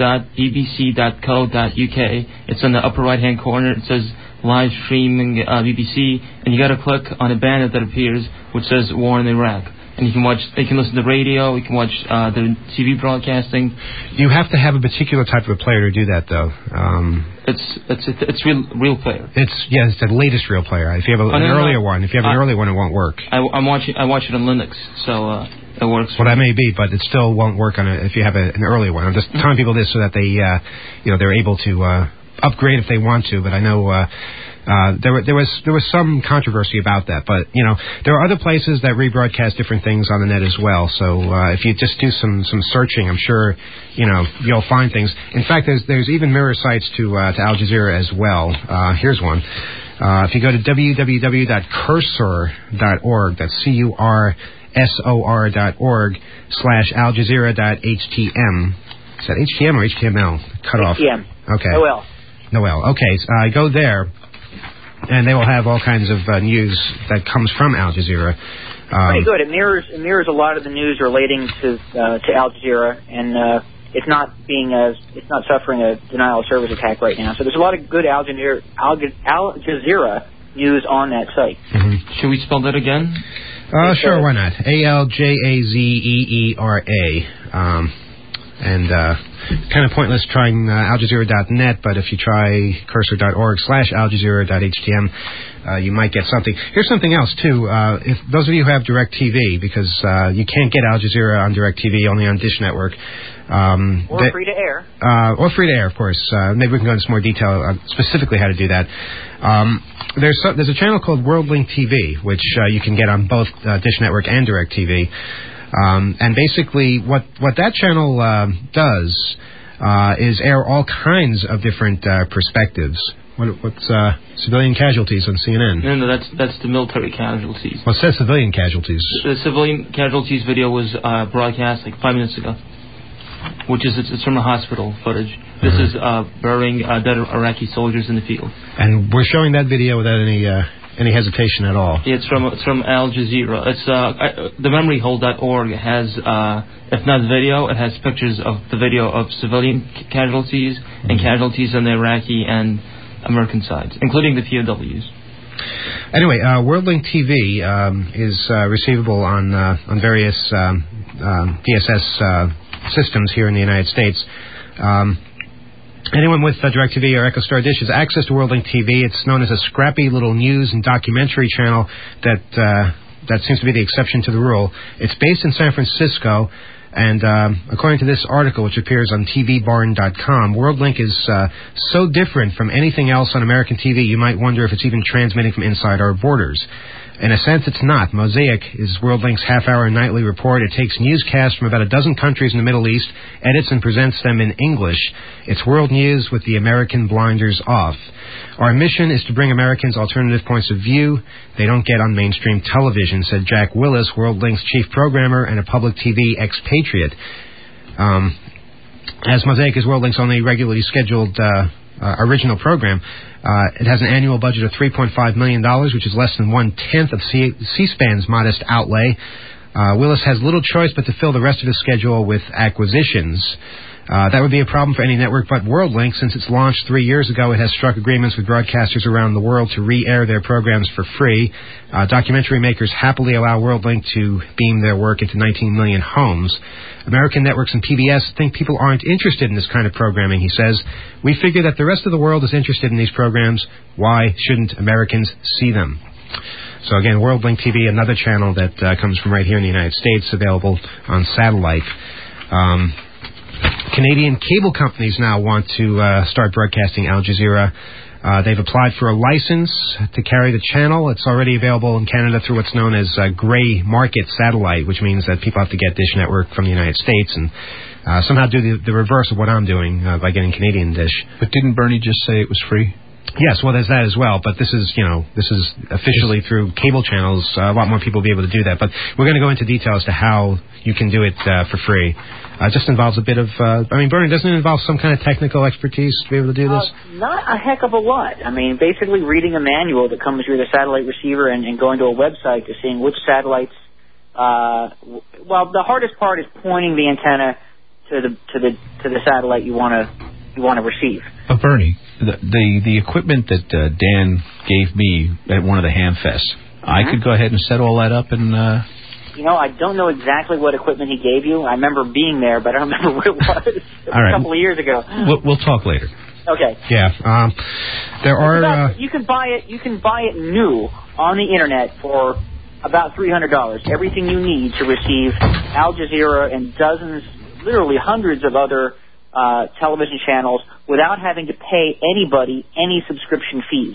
Speaker 8: news.bbc.co.uk. It's in the upper right-hand corner. It says live streaming BBC, and you got to click on a banner that appears which says War in Iraq. And you can listen to radio, you can watch the TV broadcasting.
Speaker 3: You have to have a particular type of a player to do that, though.
Speaker 8: It's real player.
Speaker 3: It's the latest real player. If you have an earlier one, it won't work.
Speaker 8: I watch it on Linux, so it works.
Speaker 3: Well, that may be, but it still won't work if you have an earlier one. I'm just telling people this so that they, they're able to upgrade if they want to. But I know. There was some controversy about that, but there are other places that rebroadcast different things on the net as well. So if you just do some searching, I'm sure you'll find things. In fact, there's even mirror sites to Al Jazeera as well. Here's one. If you go to www.cursor.org, that's cursor.org/aljazeera.htm. Is that HTM or HTML? Cut off.
Speaker 7: HTM.
Speaker 3: Okay.
Speaker 7: Noel.
Speaker 3: Okay. Go there. And they will have all kinds of news that comes from Al Jazeera.
Speaker 7: Pretty good. It mirrors a lot of the news relating to Al Jazeera, and it's not suffering a denial of service attack right now. So there's a lot of good Al Jazeera news on that site.
Speaker 3: Mm-hmm.
Speaker 8: Should we spell that again?
Speaker 3: Sure, why not? ALJAZEERA. And kind of pointless trying aljazeera.net, but if you try cursor.org/aljazeera.htm, you might get something. Here's something else, too. If those of you who have DirecTV, because you can't get Al Jazeera on DirecTV, only on Dish Network.
Speaker 7: Or free to air.
Speaker 3: Or free to air, of course. Maybe we can go into some more detail on specifically how to do that. There's a channel called WorldLink TV, which you can get on both Dish Network and DirecTV. And basically, what that channel does is air all kinds of different perspectives. What's civilian casualties on CNN?
Speaker 8: No, that's the military casualties.
Speaker 3: Well, it says civilian casualties.
Speaker 8: The civilian casualties video was broadcast 5 minutes ago, which is it's from a hospital footage. This is burying dead Iraqi soldiers in the field. And
Speaker 3: we're showing that video without any hesitation at all.
Speaker 8: Yeah, it's from Al Jazeera. It's thememoryhole.org has, if not video, it has pictures of the video of civilian casualties and casualties on the Iraqi and American sides, including the POWs.
Speaker 3: Anyway, WorldLink TV is receivable on various DSS systems here in the United States. Anyone with DirecTV or EchoStar Dish has access to WorldLink TV. It's known as a scrappy little news and documentary channel that seems to be the exception to the rule. It's based in San Francisco, and according to this article, which appears on TVBarn.com, WorldLink is so different from anything else on American TV, you might wonder if it's even transmitting from inside our borders. In a sense, it's not. Mosaic is WorldLink's half-hour nightly report. It takes newscasts from about a dozen countries in the Middle East, edits and presents them in English. It's world news with the American blinders off. Our mission is to bring Americans alternative points of view they don't get on mainstream television, said Jack Willis, WorldLink's chief programmer and a public TV expatriate. As Mosaic is WorldLink's only regularly scheduled original program, it has an annual budget of $3.5 million, which is less than 1/10 of C-SPAN's modest outlay. Willis has little choice but to fill the rest of his schedule with acquisitions. That would be a problem for any network but WorldLink. Since its launch 3 years ago, it has struck agreements with broadcasters around the world to re-air their programs for free. Documentary makers happily allow WorldLink to beam their work into 19 million homes. American networks and PBS think people aren't interested in this kind of programming, he says. We figure that the rest of the world is interested in these programs. Why shouldn't Americans see them? So again, WorldLink TV, another channel that comes from right here in the United States, available on satellite. Canadian cable companies now want to start broadcasting Al Jazeera. They've applied for a license to carry the channel. It's already available in Canada through what's known as gray market satellite, which means that people have to get Dish Network from the United States and somehow do the reverse of what I'm doing by getting Canadian Dish.
Speaker 5: But didn't Bernie just say it was free?
Speaker 3: Yes, well, there's that as well, but this is officially through cable channels. A lot more people will be able to do that, but we're going to go into detail as to how you can do it for free. It just involves a bit of, Bernie, doesn't it involve some kind of technical expertise to be able to do this?
Speaker 7: Not a heck of a lot. Basically reading a manual that comes through the satellite receiver and going to a website to seeing which satellites, the hardest part is pointing the antenna to the satellite you want to receive.
Speaker 5: But Bernie, the equipment that Dan gave me at one of the Hamfests, I could go ahead and set all that up and...
Speaker 7: I don't know exactly what equipment he gave you. I remember being there, but I don't remember what it was. It was a couple of years ago.
Speaker 5: We'll talk later.
Speaker 7: Okay.
Speaker 3: Yeah. There are...
Speaker 7: You can buy it new on the Internet for about $300. Everything you need to receive Al Jazeera and dozens, literally hundreds of other television channels without having to pay anybody any subscription fees.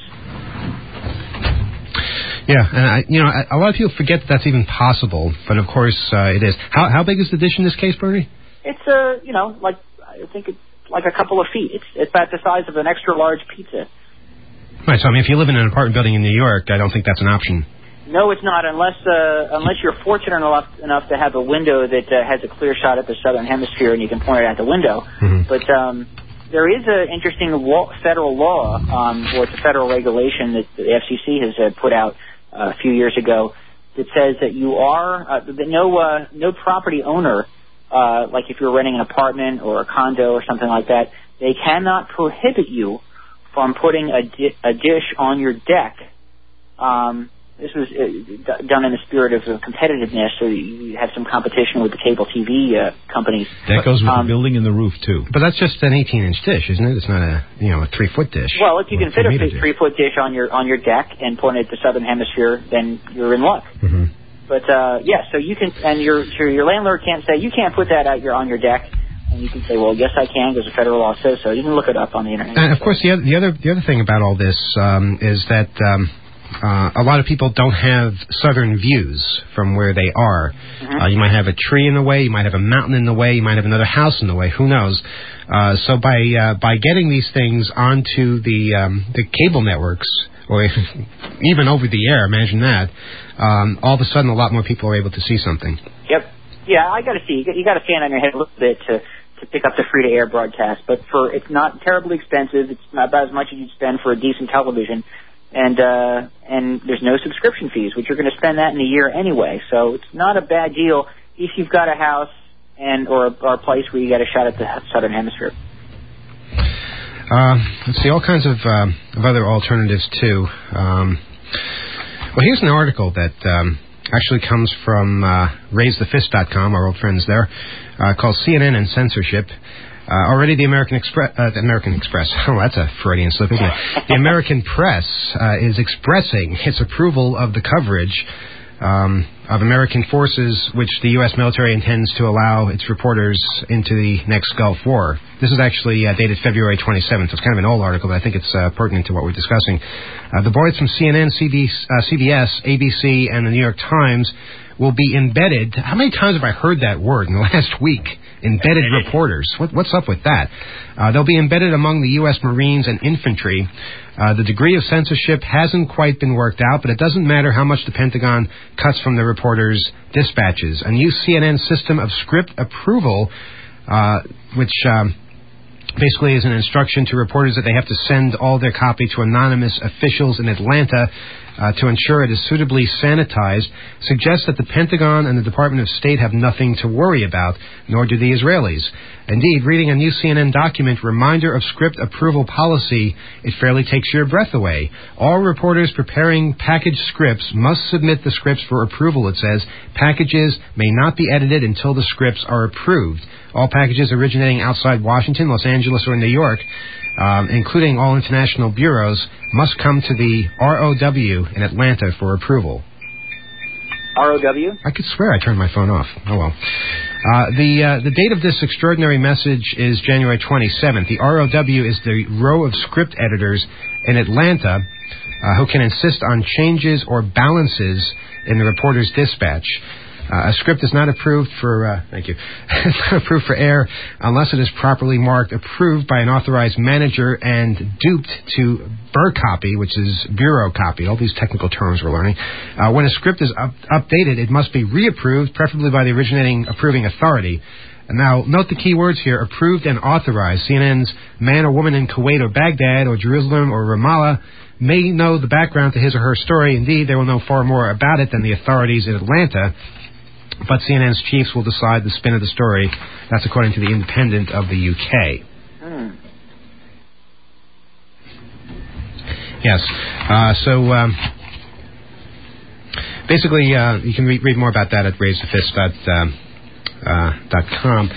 Speaker 3: Yeah, and a lot of people forget that that's even possible, but of course it is. How big is the dish in this case, Bernie?
Speaker 7: It's I think it's like a couple of feet. It's about the size of an extra large pizza.
Speaker 3: Right. So if you live in an apartment building in New York, I don't think that's an option.
Speaker 7: No, it's not, unless you're fortunate enough to have a window that has a clear shot at the southern hemisphere and you can point it out the window. Mm-hmm. But there is an interesting federal law, or it's a federal regulation that the FCC has put out a few years ago that says that you are that no property owner, like if you're renting an apartment or a condo or something like that, they cannot prohibit you from putting a dish on your deck. This was done in the spirit of competitiveness, so you have some competition with the cable TV companies.
Speaker 5: That goes with the building and the roof, too.
Speaker 3: But that's just an 18-inch dish, isn't it? It's not a 3-foot dish.
Speaker 7: Well, if you can fit a 3-foot dish on your deck and point it to the southern hemisphere, then you're in luck. Mm-hmm. But so you can, and your landlord can't say you can't put that on your deck. And you can say, well, yes, I can, because the federal law says so. You can look it up on the internet.
Speaker 3: And of course, the other thing about all this is that a lot of people don't have southern views from where they are. Mm-hmm. You might have a tree in the way, you might have a mountain in the way, you might have another house in the way. Who knows? So by getting these things onto the cable networks, or even over the air, imagine that. All of a sudden, a lot more people are able to see something.
Speaker 7: Yep. Yeah, I got to see. You got to stand on your head a little bit to pick up the free-to-air broadcast, but it's not terribly expensive. It's not about as much as you'd spend for a decent television, and there's no subscription fees, which you're going to spend that in a year anyway. So it's not a bad deal if you've got a house or a place where you got a shot at the southern hemisphere.
Speaker 3: Let's see, all kinds of other alternatives too. Well, here's an article that actually comes from RaiseTheFist.com, our old friends there, called CNN and Censorship. Already the American Express, oh, that's a Freudian slip, isn't it? The American press is expressing its approval of the coverage of American forces, which the U.S. military intends to allow its reporters into the next Gulf War. This is actually dated February 27th. It's kind of an old article, but I think it's pertinent to what we're discussing. The boys from CNN, CBS, ABC, and the New York Times will be embedded. How many times have I heard that word in the last week? Embedded reporters. What's up with that? They'll be embedded among the U.S. Marines and infantry. The degree of censorship hasn't quite been worked out, but it doesn't matter how much the Pentagon cuts from the reporters' dispatches. A new CNN system of script approval, which basically is an instruction to reporters that they have to send all their copy to anonymous officials in Atlanta to ensure it is suitably sanitized, suggests that the Pentagon and the Department of State have nothing to worry about, nor do the Israelis. Indeed, reading a new CNN document, Reminder of Script Approval Policy, it fairly takes your breath away. All reporters preparing packaged scripts must submit the scripts for approval, it says. Packages may not be edited until the scripts are approved. All packages originating outside Washington, Los Angeles, or New York, including all international bureaus, must come to the ROW in Atlanta for approval.
Speaker 7: ROW?
Speaker 3: I could swear I turned my phone off. Oh, well. The date of this extraordinary message is January 27th. The ROW is the row of script editors in Atlanta who can insist on changes or balances in the reporter's dispatch. A script is not approved for it's not approved for air unless it is properly marked approved by an authorized manager and duped to BUR copy, which is bureau copy. All these technical terms we're learning. When a script is updated, it must be reapproved, preferably by the originating approving authority. And now, note the key words here: approved and authorized. CNN's man or woman in Kuwait or Baghdad or Jerusalem or Ramallah may know the background to his or her story. Indeed, they will know far more about it than the authorities in Atlanta. But CNN's chiefs will decide the spin of the story. That's according to the Independent of the UK. Yes. So basically, you can read more about that at RaiseTheFist.com.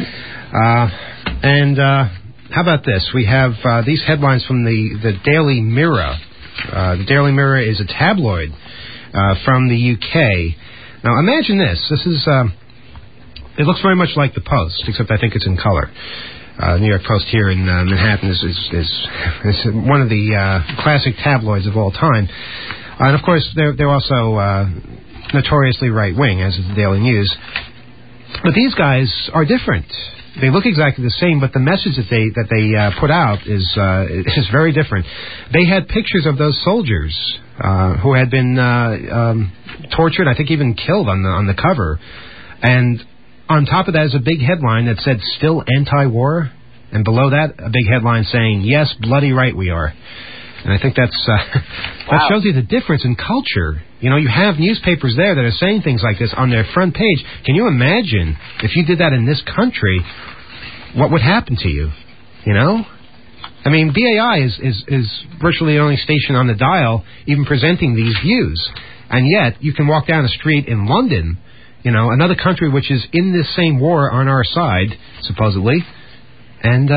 Speaker 3: And how about this? We have these headlines from the Daily Mirror. The Daily Mirror is a tabloid from the UK. Now, imagine this. This is, it looks very much like the Post, except I think it's in color. New York Post here in Manhattan is one of the classic tabloids of all time. And, of course, they're also notoriously right-wing, as is the Daily News. But these guys are different. They look exactly the same, but the message that they put out is very different. They had pictures of those soldiers who had been tortured, I think even killed on the cover, and on top of that is a big headline that said "Still anti-war," and below that a big headline saying "Yes, bloody right we are." And I think that shows you the difference in culture. You know, you have newspapers there that are saying things like this on their front page. Can you imagine if you did that in this country, what would happen to you? You know? I mean, BAI is virtually the only station on the dial even presenting these views. And yet, you can walk down the street in London, you know, another country which is in this same war on our side, supposedly, and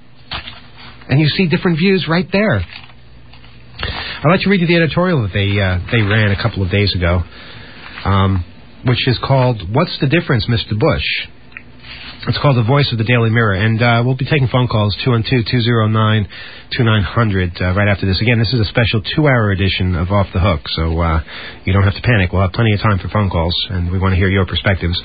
Speaker 3: you see different views right there. I'd like to read you the editorial that they ran a couple of days ago, which is called "What's the Difference, Mr. Bush?" It's called The Voice of the Daily Mirror, and we'll be taking phone calls 212-209-2900 right after this. Again, this is a special 2-hour edition of Off the Hook, so you don't have to panic. We'll have plenty of time for phone calls, and we want to hear your perspectives.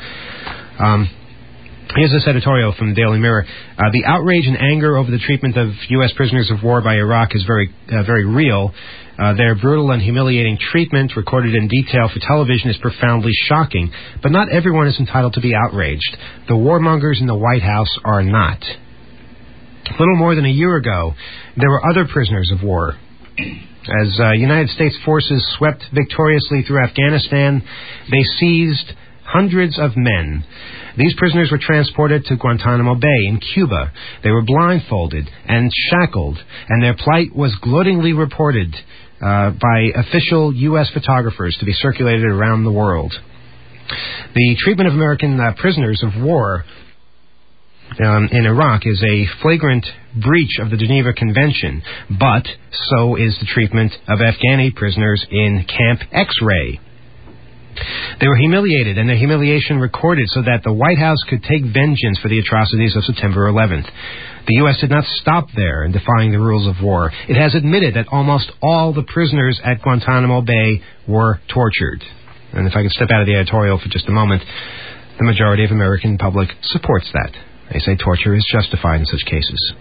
Speaker 3: Here's this editorial from the Daily Mirror. The outrage and anger over the treatment of U.S. prisoners of war by Iraq is very real. Their brutal and humiliating treatment, recorded in detail for television, is profoundly shocking. But not everyone is entitled to be outraged. The warmongers in the White House are not. A little more than a year ago, there were other prisoners of war. As United States forces swept victoriously through Afghanistan, they seized hundreds of men. These prisoners were transported to Guantanamo Bay in Cuba. They were blindfolded and shackled, and their plight was gloatingly reported by official U.S. photographers to be circulated around the world. The treatment of American prisoners of war in Iraq is a flagrant breach of the Geneva Convention, but so is the treatment of Afghani prisoners in Camp X-Ray. They were humiliated, and their humiliation recorded so that the White House could take vengeance for the atrocities of September 11th. The U.S. did not stop there in defying the rules of war. It has admitted that almost all the prisoners at Guantanamo Bay were tortured. And if I could step out of the editorial for just a moment, the majority of American public supports that. They say torture is justified in such cases.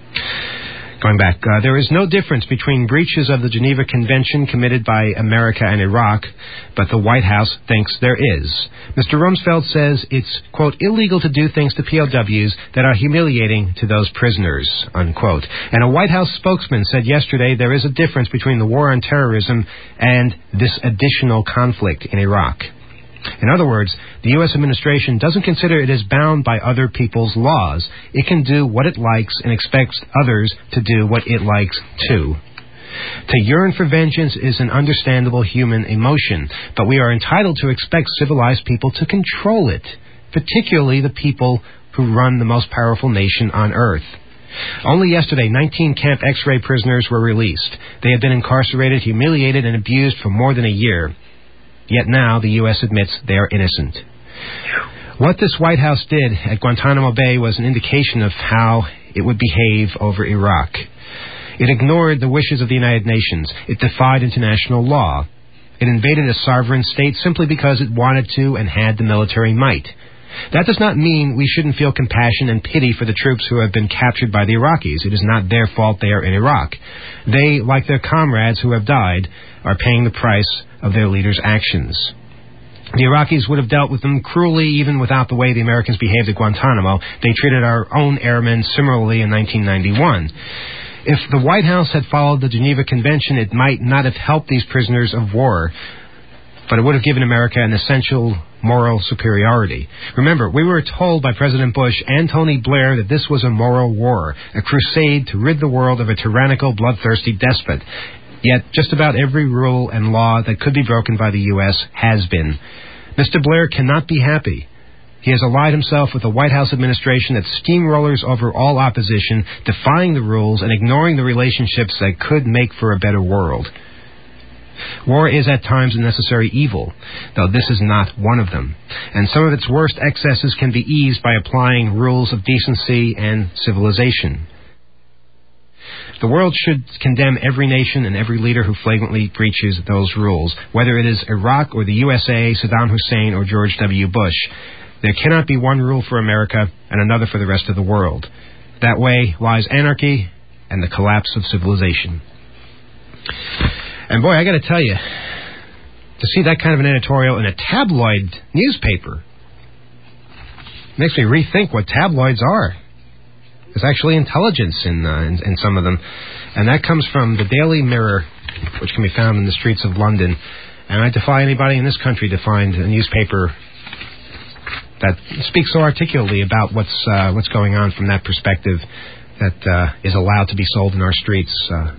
Speaker 3: Going back, there is no difference between breaches of the Geneva Convention committed by America and Iraq, but the White House thinks there is. Mr. Rumsfeld says it's, quote, illegal to do things to POWs that are humiliating to those prisoners, unquote. And a White House spokesman said yesterday there is a difference between the war on terrorism and this additional conflict in Iraq. In other words, the U.S. administration doesn't consider it is bound by other people's laws. It can do what it likes and expects others to do what it likes too. To yearn for vengeance is an understandable human emotion, but we are entitled to expect civilized people to control it, particularly the people who run the most powerful nation on earth. Only yesterday, 19 Camp X-Ray prisoners were released. They had been incarcerated, humiliated, and abused for more than a year. Yet now the U.S. admits they are innocent. What this White House did at Guantanamo Bay was an indication of how it would behave over Iraq. It ignored the wishes of the United Nations. It defied international law. It invaded a sovereign state simply because it wanted to and had the military might. That does not mean we shouldn't feel compassion and pity for the troops who have been captured by the Iraqis. It is not their fault they are in Iraq. They, like their comrades who have died, are paying the price of their leaders' actions. The Iraqis would have dealt with them cruelly even without the way the Americans behaved at Guantanamo. They treated our own airmen similarly in 1991. If the White House had followed the Geneva Convention, it might not have helped these prisoners of war, but it would have given America an essential moral superiority. Remember, we were told by President Bush and Tony Blair that this was a moral war, a crusade to rid the world of a tyrannical, bloodthirsty despot. Yet just about every rule and law that could be broken by the U.S. has been. Mr. Blair cannot be happy. He has allied himself with a White House administration that steamrollers over all opposition, defying the rules and ignoring the relationships that could make for a better world. War is at times a necessary evil, though this is not one of them. And some of its worst excesses can be eased by applying rules of decency and civilization. The world should condemn every nation and every leader who flagrantly breaches those rules, whether it is Iraq or the USA, Saddam Hussein or George W. Bush. There cannot be one rule for America and another for the rest of the world. That way lies anarchy and the collapse of civilization. And boy, I got to tell you, to see that kind of an editorial in a tabloid newspaper makes me rethink what tabloids are. There's actually intelligence in some of them. And that comes from the Daily Mirror, which can be found in the streets of London. And I defy anybody in this country to find a newspaper that speaks so articulately about what's going on from that perspective, that is allowed to be sold in our streets,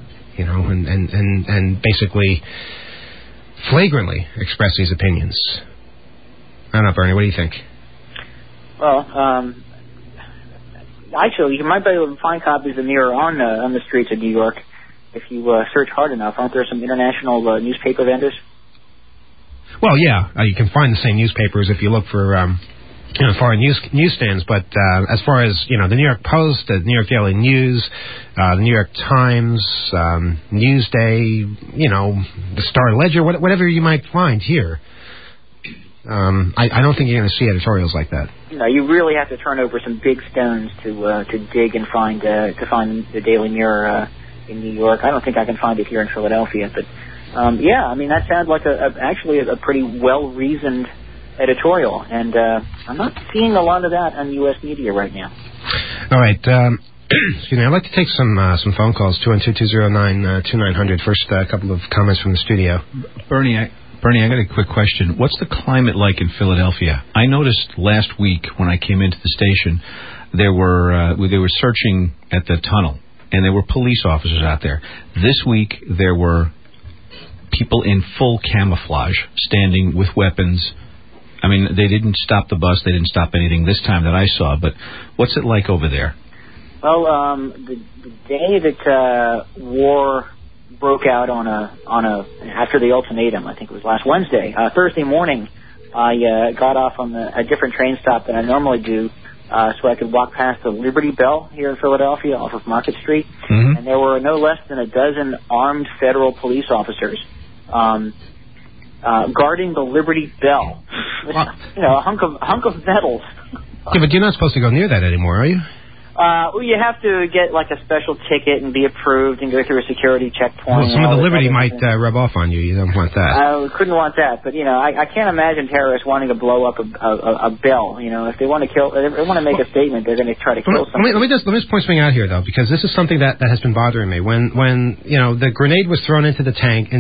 Speaker 3: and basically flagrantly express these opinions. I don't know, Bernie, what do you think?
Speaker 7: Well, actually, you might be able to find copies of the Mirror on the streets of New York if you search hard enough. Aren't there some international newspaper vendors?
Speaker 3: Well, yeah, you can find the same newspapers if you look for foreign newsstands. But as far as the New York Post, the New York Daily News, the New York Times, Newsday, the Star Ledger, whatever you might find here. I don't think you're going to see editorials like that.
Speaker 7: No, you really have to turn over some big stones to dig and find the Daily Mirror in New York. I don't think I can find it here in Philadelphia, but that sounds like actually a pretty well-reasoned editorial, and I'm not seeing a lot of that on U.S. media right now.
Speaker 3: All right. Excuse me. I'd like to take some phone calls. 212-209-2900. First, a couple of comments from the studio.
Speaker 5: Bernie, I got a quick question. What's the climate like in Philadelphia? I noticed last week when I came into the station, they were searching at the tunnel, and there were police officers out there. This week, there were people in full camouflage standing with weapons I mean, they didn't stop the bus. They didn't stop anything this time that I saw. But what's it like over there?
Speaker 7: Well, the day that war broke out after the ultimatum, I think it was last Wednesday, Thursday morning, I got off on a different train stop than I normally do, so I could walk past the Liberty Bell here in Philadelphia off of Market Street, and there were no less than a dozen armed federal police officers guarding the Liberty Bell. A hunk of metal.
Speaker 3: Yeah, but you're not supposed to go near that anymore, are you?
Speaker 7: Well, you have to get like a special ticket and be approved and go through a security checkpoint.
Speaker 3: Well, some of the liberty might rub off on you. You don't want that.
Speaker 7: I couldn't want that. But, I can't imagine terrorists wanting to blow up a bell. If they want to kill, if they want to make a statement, they're going to try to kill somebody.
Speaker 3: Let me just point something out here, though, because this is something that has been bothering me. When the grenade was thrown into the tent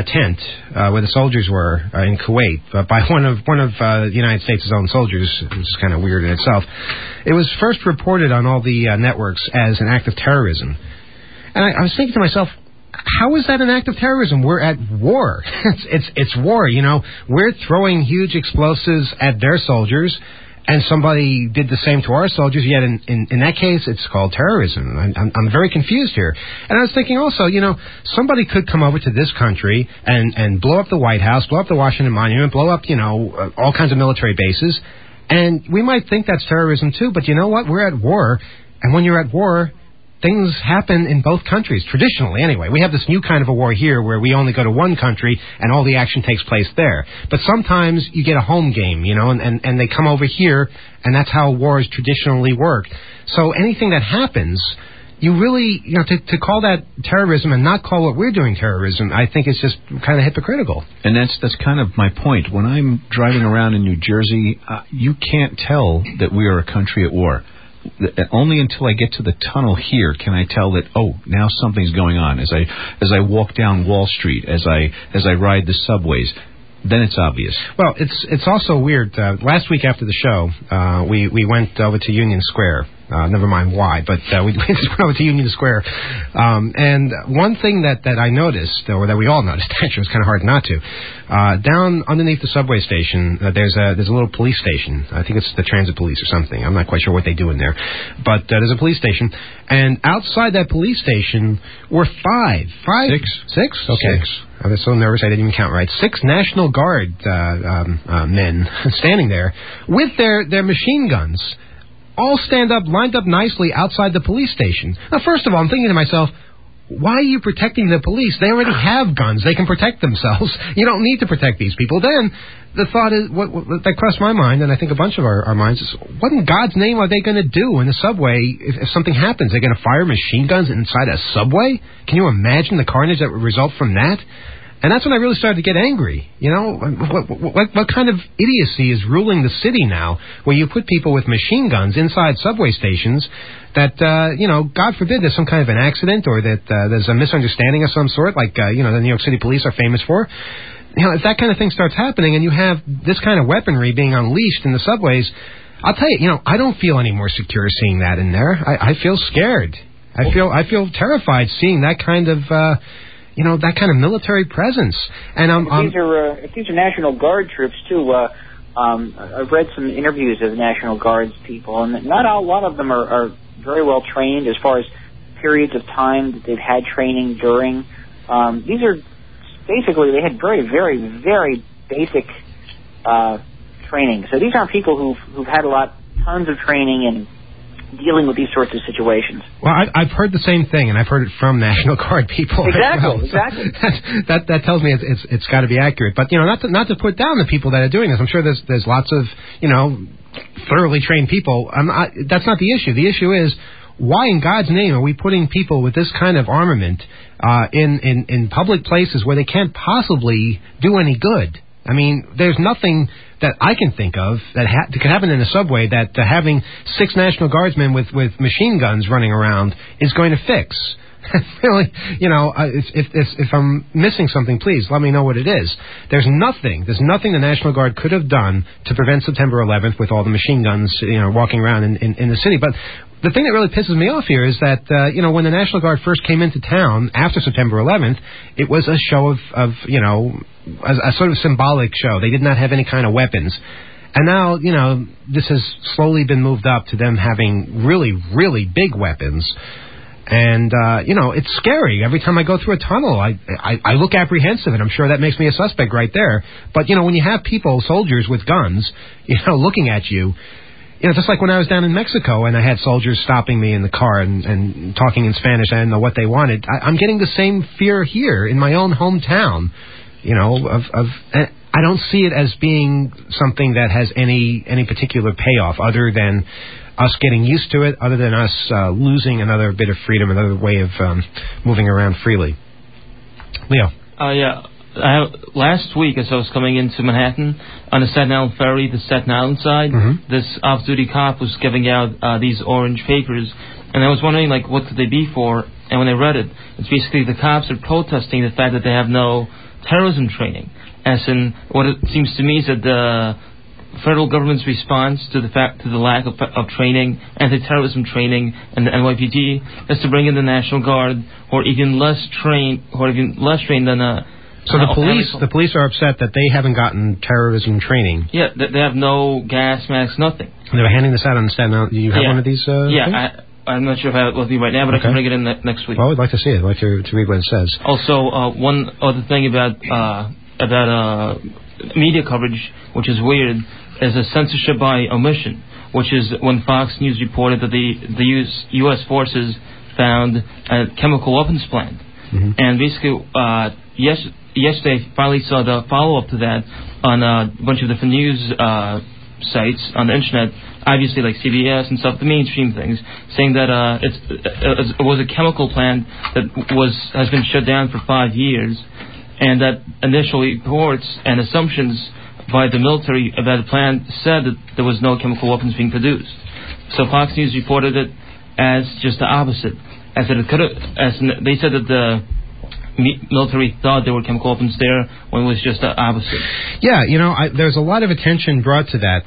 Speaker 3: where the soldiers were in Kuwait by one of the United States' own soldiers, which is kind of weird in itself, it was first reported on all the networks as an act of terrorism. And I was thinking to myself, how is that an act of terrorism? We're at war. It's war, We're throwing huge explosives at their soldiers, and somebody did the same to our soldiers, yet in that case, it's called terrorism. I'm very confused here. And I was thinking also, somebody could come over to this country and blow up the White House, blow up the Washington Monument, blow up, all kinds of military bases, and we might think that's terrorism too, but you know what? We're at war. And when you're at war, things happen in both countries, traditionally anyway. We have this new kind of a war here where we only go to one country and all the action takes place there. But sometimes you get a home game, and they come over here, and that's how wars traditionally work. So anything that happens, you really, to call that terrorism and not call what we're doing terrorism, I think it's just kind of hypocritical. And
Speaker 5: that's kind of my point. When I'm driving around in New Jersey, you can't tell that we are a country at war. Only until I get to the tunnel here can I tell that, now something's going on. As I walk down Wall Street, as I ride the subways, then it's obvious.
Speaker 3: Well, it's also weird. Last week after the show, we went over to Union Square. Never mind why, but we went over to Union Square. And one thing that I noticed, or that we all noticed, actually, it was kind of hard not to, down underneath the subway station, there's a little police station. I think it's the transit police or something. I'm not quite sure what they do in there. But there's a police station. And outside that police station were six? Okay. I was so nervous I didn't even count right. 6 National Guard men standing there with their machine guns, all lined up nicely outside the police station. Now, first of all, I'm thinking to myself, why are you protecting the police? They already have guns. They can protect themselves. You don't need to protect these people. Then the thought is, what that crossed my mind, and I think a bunch of our minds, is what in God's name are they going to do in the subway if something happens? They're going to fire machine guns inside a subway? Can you imagine the carnage that would result from that? And that's when I really started to get angry. What kind of idiocy is ruling the city now, where you put people with machine guns inside subway stations that, God forbid there's some kind of an accident or that there's a misunderstanding of some sort, like, the New York City police are famous for. If that kind of thing starts happening and you have this kind of weaponry being unleashed in the subways, I'll tell you, I don't feel any more secure seeing that in there. I feel scared. I feel terrified seeing that kind of... that kind of military presence. And
Speaker 7: if these are National Guard troops too. I've read some interviews of National Guards people, and not a lot of them are very well trained as far as periods of time that they've had training during. These are basically, they had very, very, very basic training. So these aren't people who've had tons of training and dealing with these sorts of situations.
Speaker 3: Well, I've heard the same thing, and I've heard it from National Guard people.
Speaker 7: Exactly,
Speaker 3: exactly. So that tells me it's got to be accurate. But not to put down the people that are doing this. I'm sure there's lots of thoroughly trained people. That's not the issue. The issue is, why in God's name are we putting people with this kind of armament in public places where they can't possibly do any good? I mean, there's nothing that I can think of that could happen in a subway that having 6 National Guardsmen with machine guns running around is going to fix. Really, if I'm missing something, please let me know what it is. There's nothing the National Guard could have done to prevent September 11th with all the machine guns, walking around in the city. But the thing that really pisses me off here is that, when the National Guard first came into town after September 11th, it was a show of a sort of symbolic show. They did not have any kind of weapons. And now, this has slowly been moved up to them having really, really big weapons. And, it's scary. Every time I go through a tunnel, I look apprehensive, and I'm sure that makes me a suspect right there. But, when you have people, soldiers with guns, looking at you, just like when I was down in Mexico and I had soldiers stopping me in the car and talking in Spanish, I didn't know what they wanted. I'm getting the same fear here in my own hometown, I don't see it as being something that has any particular payoff other than us getting used to it, other than us losing another bit of freedom, another way of moving around freely. Leo.
Speaker 8: Yeah. Last week, as I was coming into Manhattan, on the Staten Island ferry, the Staten Island side, this off-duty cop was giving out these orange papers, and I was wondering, what could they be for? And when I read it, it's basically the cops are protesting the fact that they have no terrorism training. As in, what it seems to me is that the federal government's response to the lack of training, anti-terrorism training, and the NYPD is to bring in the National Guard, who are even less trained than
Speaker 3: So the police are upset that they haven't gotten terrorism training.
Speaker 8: Yeah, they have no gas masks, nothing.
Speaker 3: They were handing this out on Staten Island. Do you have one of these?
Speaker 8: I'm not sure if I have it with me right now, but I can bring it in next week.
Speaker 3: Well, I'd like to see it. I'd like to read what it says.
Speaker 8: Also, one other thing about media coverage, which is weird, is a censorship by omission, which is when Fox News reported that the U.S. forces found a chemical weapons plant. And basically, yesterday finally saw the follow-up to that on a bunch of different news sites on the internet, obviously like CBS and stuff, the mainstream things, saying that it was a chemical plant that has been shut down for 5 years, and that initial reports and assumptions by the military about the plant said that there was no chemical weapons being produced. So Fox News reported it as just the opposite, as that they said that the military thought there were chemical weapons there when it was just the opposite. Yeah,
Speaker 3: there's a lot of attention brought to that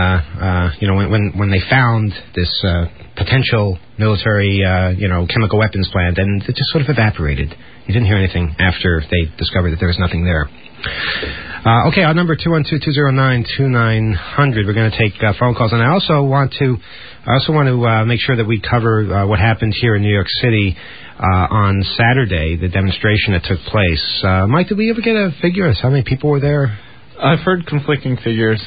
Speaker 3: when they found this potential military, chemical weapons plant, and it just sort of evaporated. You didn't hear anything after they discovered that there was nothing there. Okay, our number 212-209-2900. We're going to take phone calls, and I also want to make sure that we cover what happened here in New York City on Saturday, the demonstration that took place. Mike, did we ever get a figure as how many people were there?
Speaker 6: I've heard conflicting figures.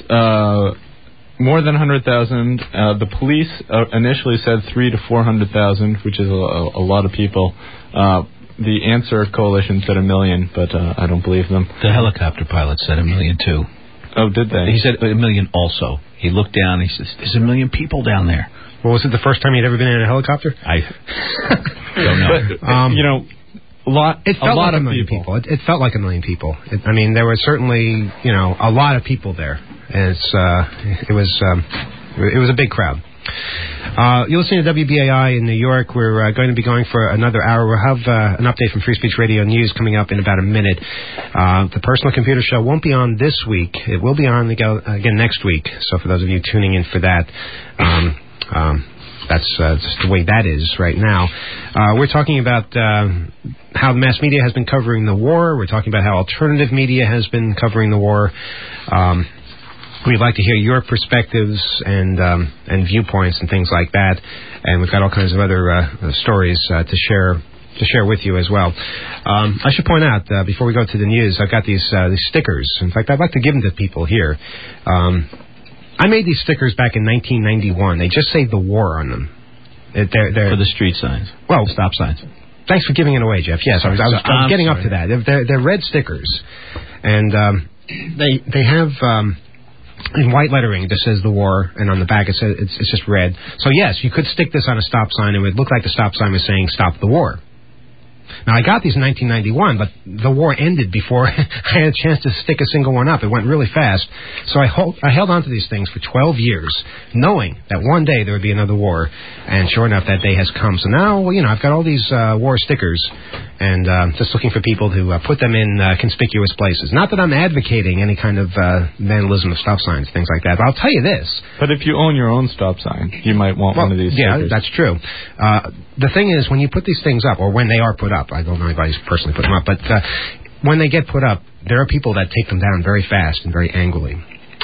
Speaker 6: More than 100,000. The police initially said 300,000 to 400,000, which is a lot of people. The Answer Coalition said 1 million, but I don't believe them.
Speaker 5: The helicopter pilot said 1 million too.
Speaker 6: Oh, did they?
Speaker 5: He said 1 million also. He looked down and he says, "There's 1 million people down there."
Speaker 3: Well, was it the first time you'd ever been in a helicopter?
Speaker 5: I don't know.
Speaker 6: But,
Speaker 3: it felt like 1 million people. It felt like 1 million people. There were certainly, a lot of people there. And it was a big crowd. You're listening to WBAI in New York. We're going to be going for another hour. We'll have an update from Free Speech Radio News coming up in about a minute. The Personal Computer Show won't be on this week. It will be on again next week. So for those of you tuning in for that, that's just the way that is right now. We're talking about how the mass media has been covering the war. We're talking about how alternative media has been covering the war. We'd like to hear your perspectives and viewpoints and things like that. And we've got all kinds of other stories to share with you as well. I should point out, before we go to the news, I've got these stickers. In fact, I'd like to give them to people here. I made these stickers back in 1991. They just say the war on them. They're
Speaker 5: for the street signs.
Speaker 3: Well,
Speaker 5: the stop signs.
Speaker 3: Thanks for giving it away, Jeff. Yes, I was getting up to that. They're red stickers. And they have... in white lettering, it just says the war, and on the back it's just red. So yes, you could stick this on a stop sign, and it would look like the stop sign was saying "Stop the war." Now, I got these in 1991, but the war ended before I had a chance to stick a single one up. It went really fast. So I held on to these things for 12 years, knowing that one day there would be another war. And sure enough, that day has come. So now, I've got all these war stickers, and just looking for people to put them in conspicuous places. Not that I'm advocating any kind of vandalism of stop signs, things like that. But I'll tell you this.
Speaker 6: But if you own your own stop sign, you might want one of these stickers.
Speaker 3: Yeah, that's true. The thing is, when you put these things up, or when they are put up, I don't know if I personally put them up, but when they get put up, there are people that take them down very fast and very angrily.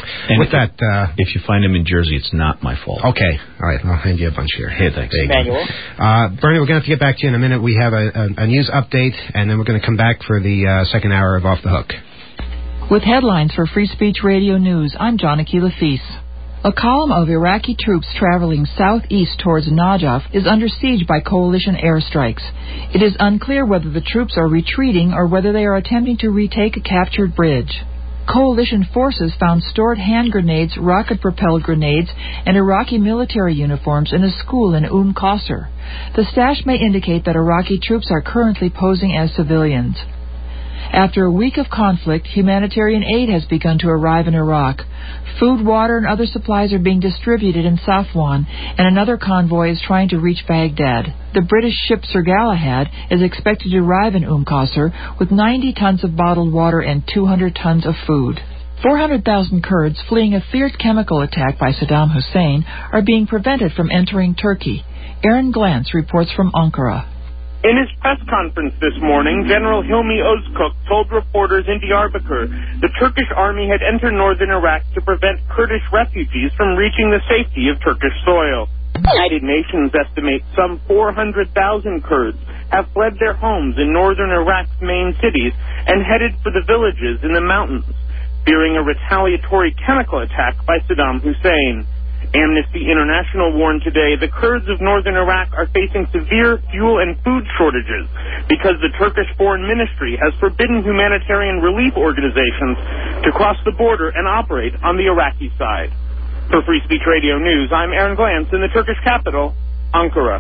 Speaker 5: And
Speaker 3: with that,
Speaker 5: if you find him in Jersey, it's not my fault.
Speaker 3: Okay. All right. I'll hand you a bunch here.
Speaker 5: Hey, thanks.
Speaker 7: Manuel.
Speaker 3: Bernie, we're going to have to get back to you in a minute. We have a news update, and then we're going to come back for the second hour of Off the Hook.
Speaker 9: With headlines for Free Speech Radio News, I'm Jonaki Lafice. A column of Iraqi troops traveling southeast towards Najaf is under siege by coalition airstrikes. It is unclear whether the troops are retreating or whether they are attempting to retake a captured bridge. Coalition forces found stored hand grenades, rocket-propelled grenades, and Iraqi military uniforms in a school in Qasr. The stash may indicate that Iraqi troops are currently posing as civilians. After a week of conflict, humanitarian aid has begun to arrive in Iraq. Food, water, and other supplies are being distributed in Safwan, and another convoy is trying to reach Baghdad. The British ship Sir Galahad is expected to arrive in Qasr with 90 tons of bottled water and 200 tons of food. 400,000 Kurds fleeing a fierce chemical attack by Saddam Hussein are being prevented from entering Turkey. Aaron Glantz reports from Ankara.
Speaker 10: In his press conference this morning, General Hilmi Özkök told reporters in Diyarbakir the Turkish army had entered northern Iraq to prevent Kurdish refugees from reaching the safety of Turkish soil. The United Nations estimates some 400,000 Kurds have fled their homes in northern Iraq's main cities and headed for the villages in the mountains, fearing a retaliatory chemical attack by Saddam Hussein. Amnesty International warned today the Kurds of northern Iraq are facing severe fuel and food shortages because the Turkish Foreign Ministry has forbidden humanitarian relief organizations to cross the border and operate on the Iraqi side. For Free Speech Radio News, I'm Aaron Glantz in the Turkish capital, Ankara.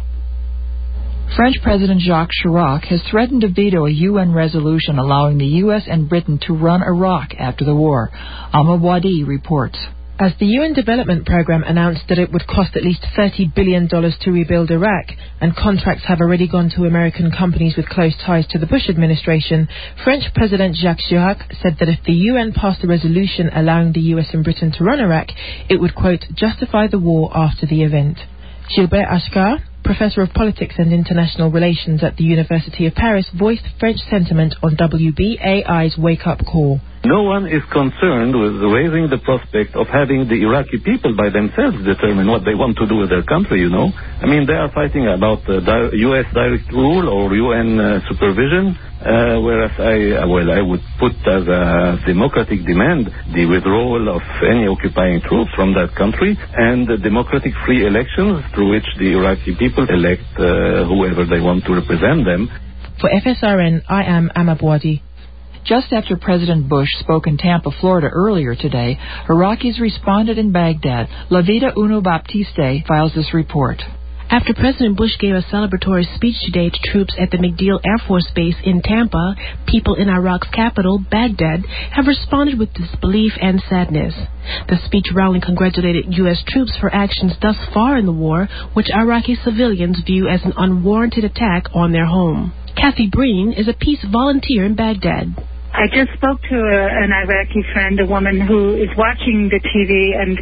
Speaker 9: French President Jacques Chirac has threatened to veto a UN resolution allowing the U.S. and Britain to run Iraq after the war. Amma Wadi reports.
Speaker 11: As the UN Development Programme announced that it would cost at least $30 billion to rebuild Iraq, and contracts have already gone to American companies with close ties to the Bush administration, French President Jacques Chirac said that if the UN passed a resolution allowing the US and Britain to run Iraq, it would, quote, justify the war after the event. Gilbert Achcar, Professor of Politics and International Relations at the University of Paris, voiced French sentiment on WBAI's Wake Up Call.
Speaker 12: No one is concerned with raising the prospect of having the Iraqi people by themselves determine what they want to do with their country, you know. I mean, they are fighting about U.S. direct rule or UN supervision, whereas I would put as a democratic demand the withdrawal of any occupying troops from that country and democratic free elections through which the Iraqi people elect whoever they want to represent them.
Speaker 11: For FSRN, I am Amma Bouadi.
Speaker 9: Just after President Bush spoke in Tampa, Florida earlier today, Iraqis responded in Baghdad. La Vida Uno Baptiste files this report.
Speaker 11: After President Bush gave a celebratory speech today to troops at the MacDill Air Force Base in Tampa, people in Iraq's capital, Baghdad, have responded with disbelief and sadness. The speech roundly congratulated U.S. troops for actions thus far in the war, which Iraqi civilians view as an unwarranted attack on their home. Kathy Breen is a peace volunteer in Baghdad.
Speaker 13: I just spoke to an Iraqi friend, a woman who is watching the TV, and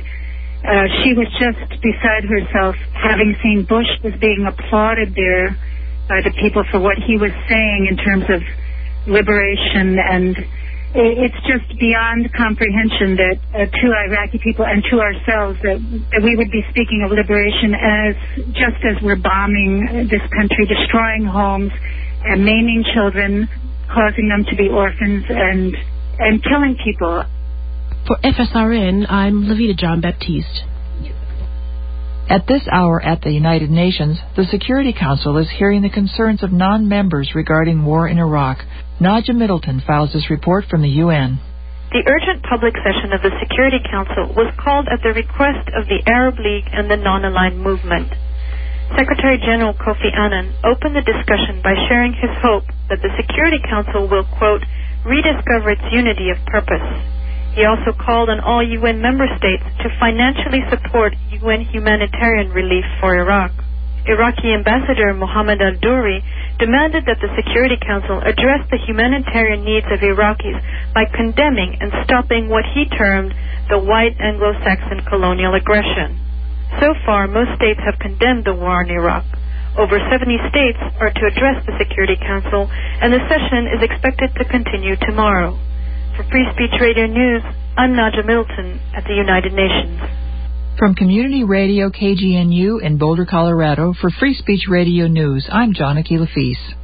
Speaker 13: she was just beside herself, having seen Bush was being applauded there by the people for what he was saying in terms of liberation, and it's just beyond comprehension that to Iraqi people and to ourselves that we would be speaking of liberation just as we're bombing this country, destroying homes and maiming children, causing them to be orphans and killing people.
Speaker 11: For FSRN, I'm Lavita John Baptiste.
Speaker 9: At this hour at the United Nations, the Security Council is hearing the concerns of non-members regarding war in Iraq. Nadja Middleton files this report from the UN.
Speaker 14: The urgent public session of the Security Council was called at the request of the Arab League and the Non-Aligned Movement. Secretary General Kofi Annan opened the discussion by sharing his hope that the Security Council will, quote, rediscover its unity of purpose. He also called on all UN member states to financially support UN humanitarian relief for Iraq. Iraqi Ambassador Mohammed al-Duri demanded that the Security Council address the humanitarian needs of Iraqis by condemning and stopping what he termed the white Anglo-Saxon colonial aggression. So far, most states have condemned the war in Iraq. Over 70 states are to address the Security Council, and the session is expected to continue tomorrow. For Free Speech Radio News, I'm Nadja Middleton at the United Nations.
Speaker 9: From Community Radio KGNU in Boulder, Colorado, for Free Speech Radio News, I'm Johnny Lafice.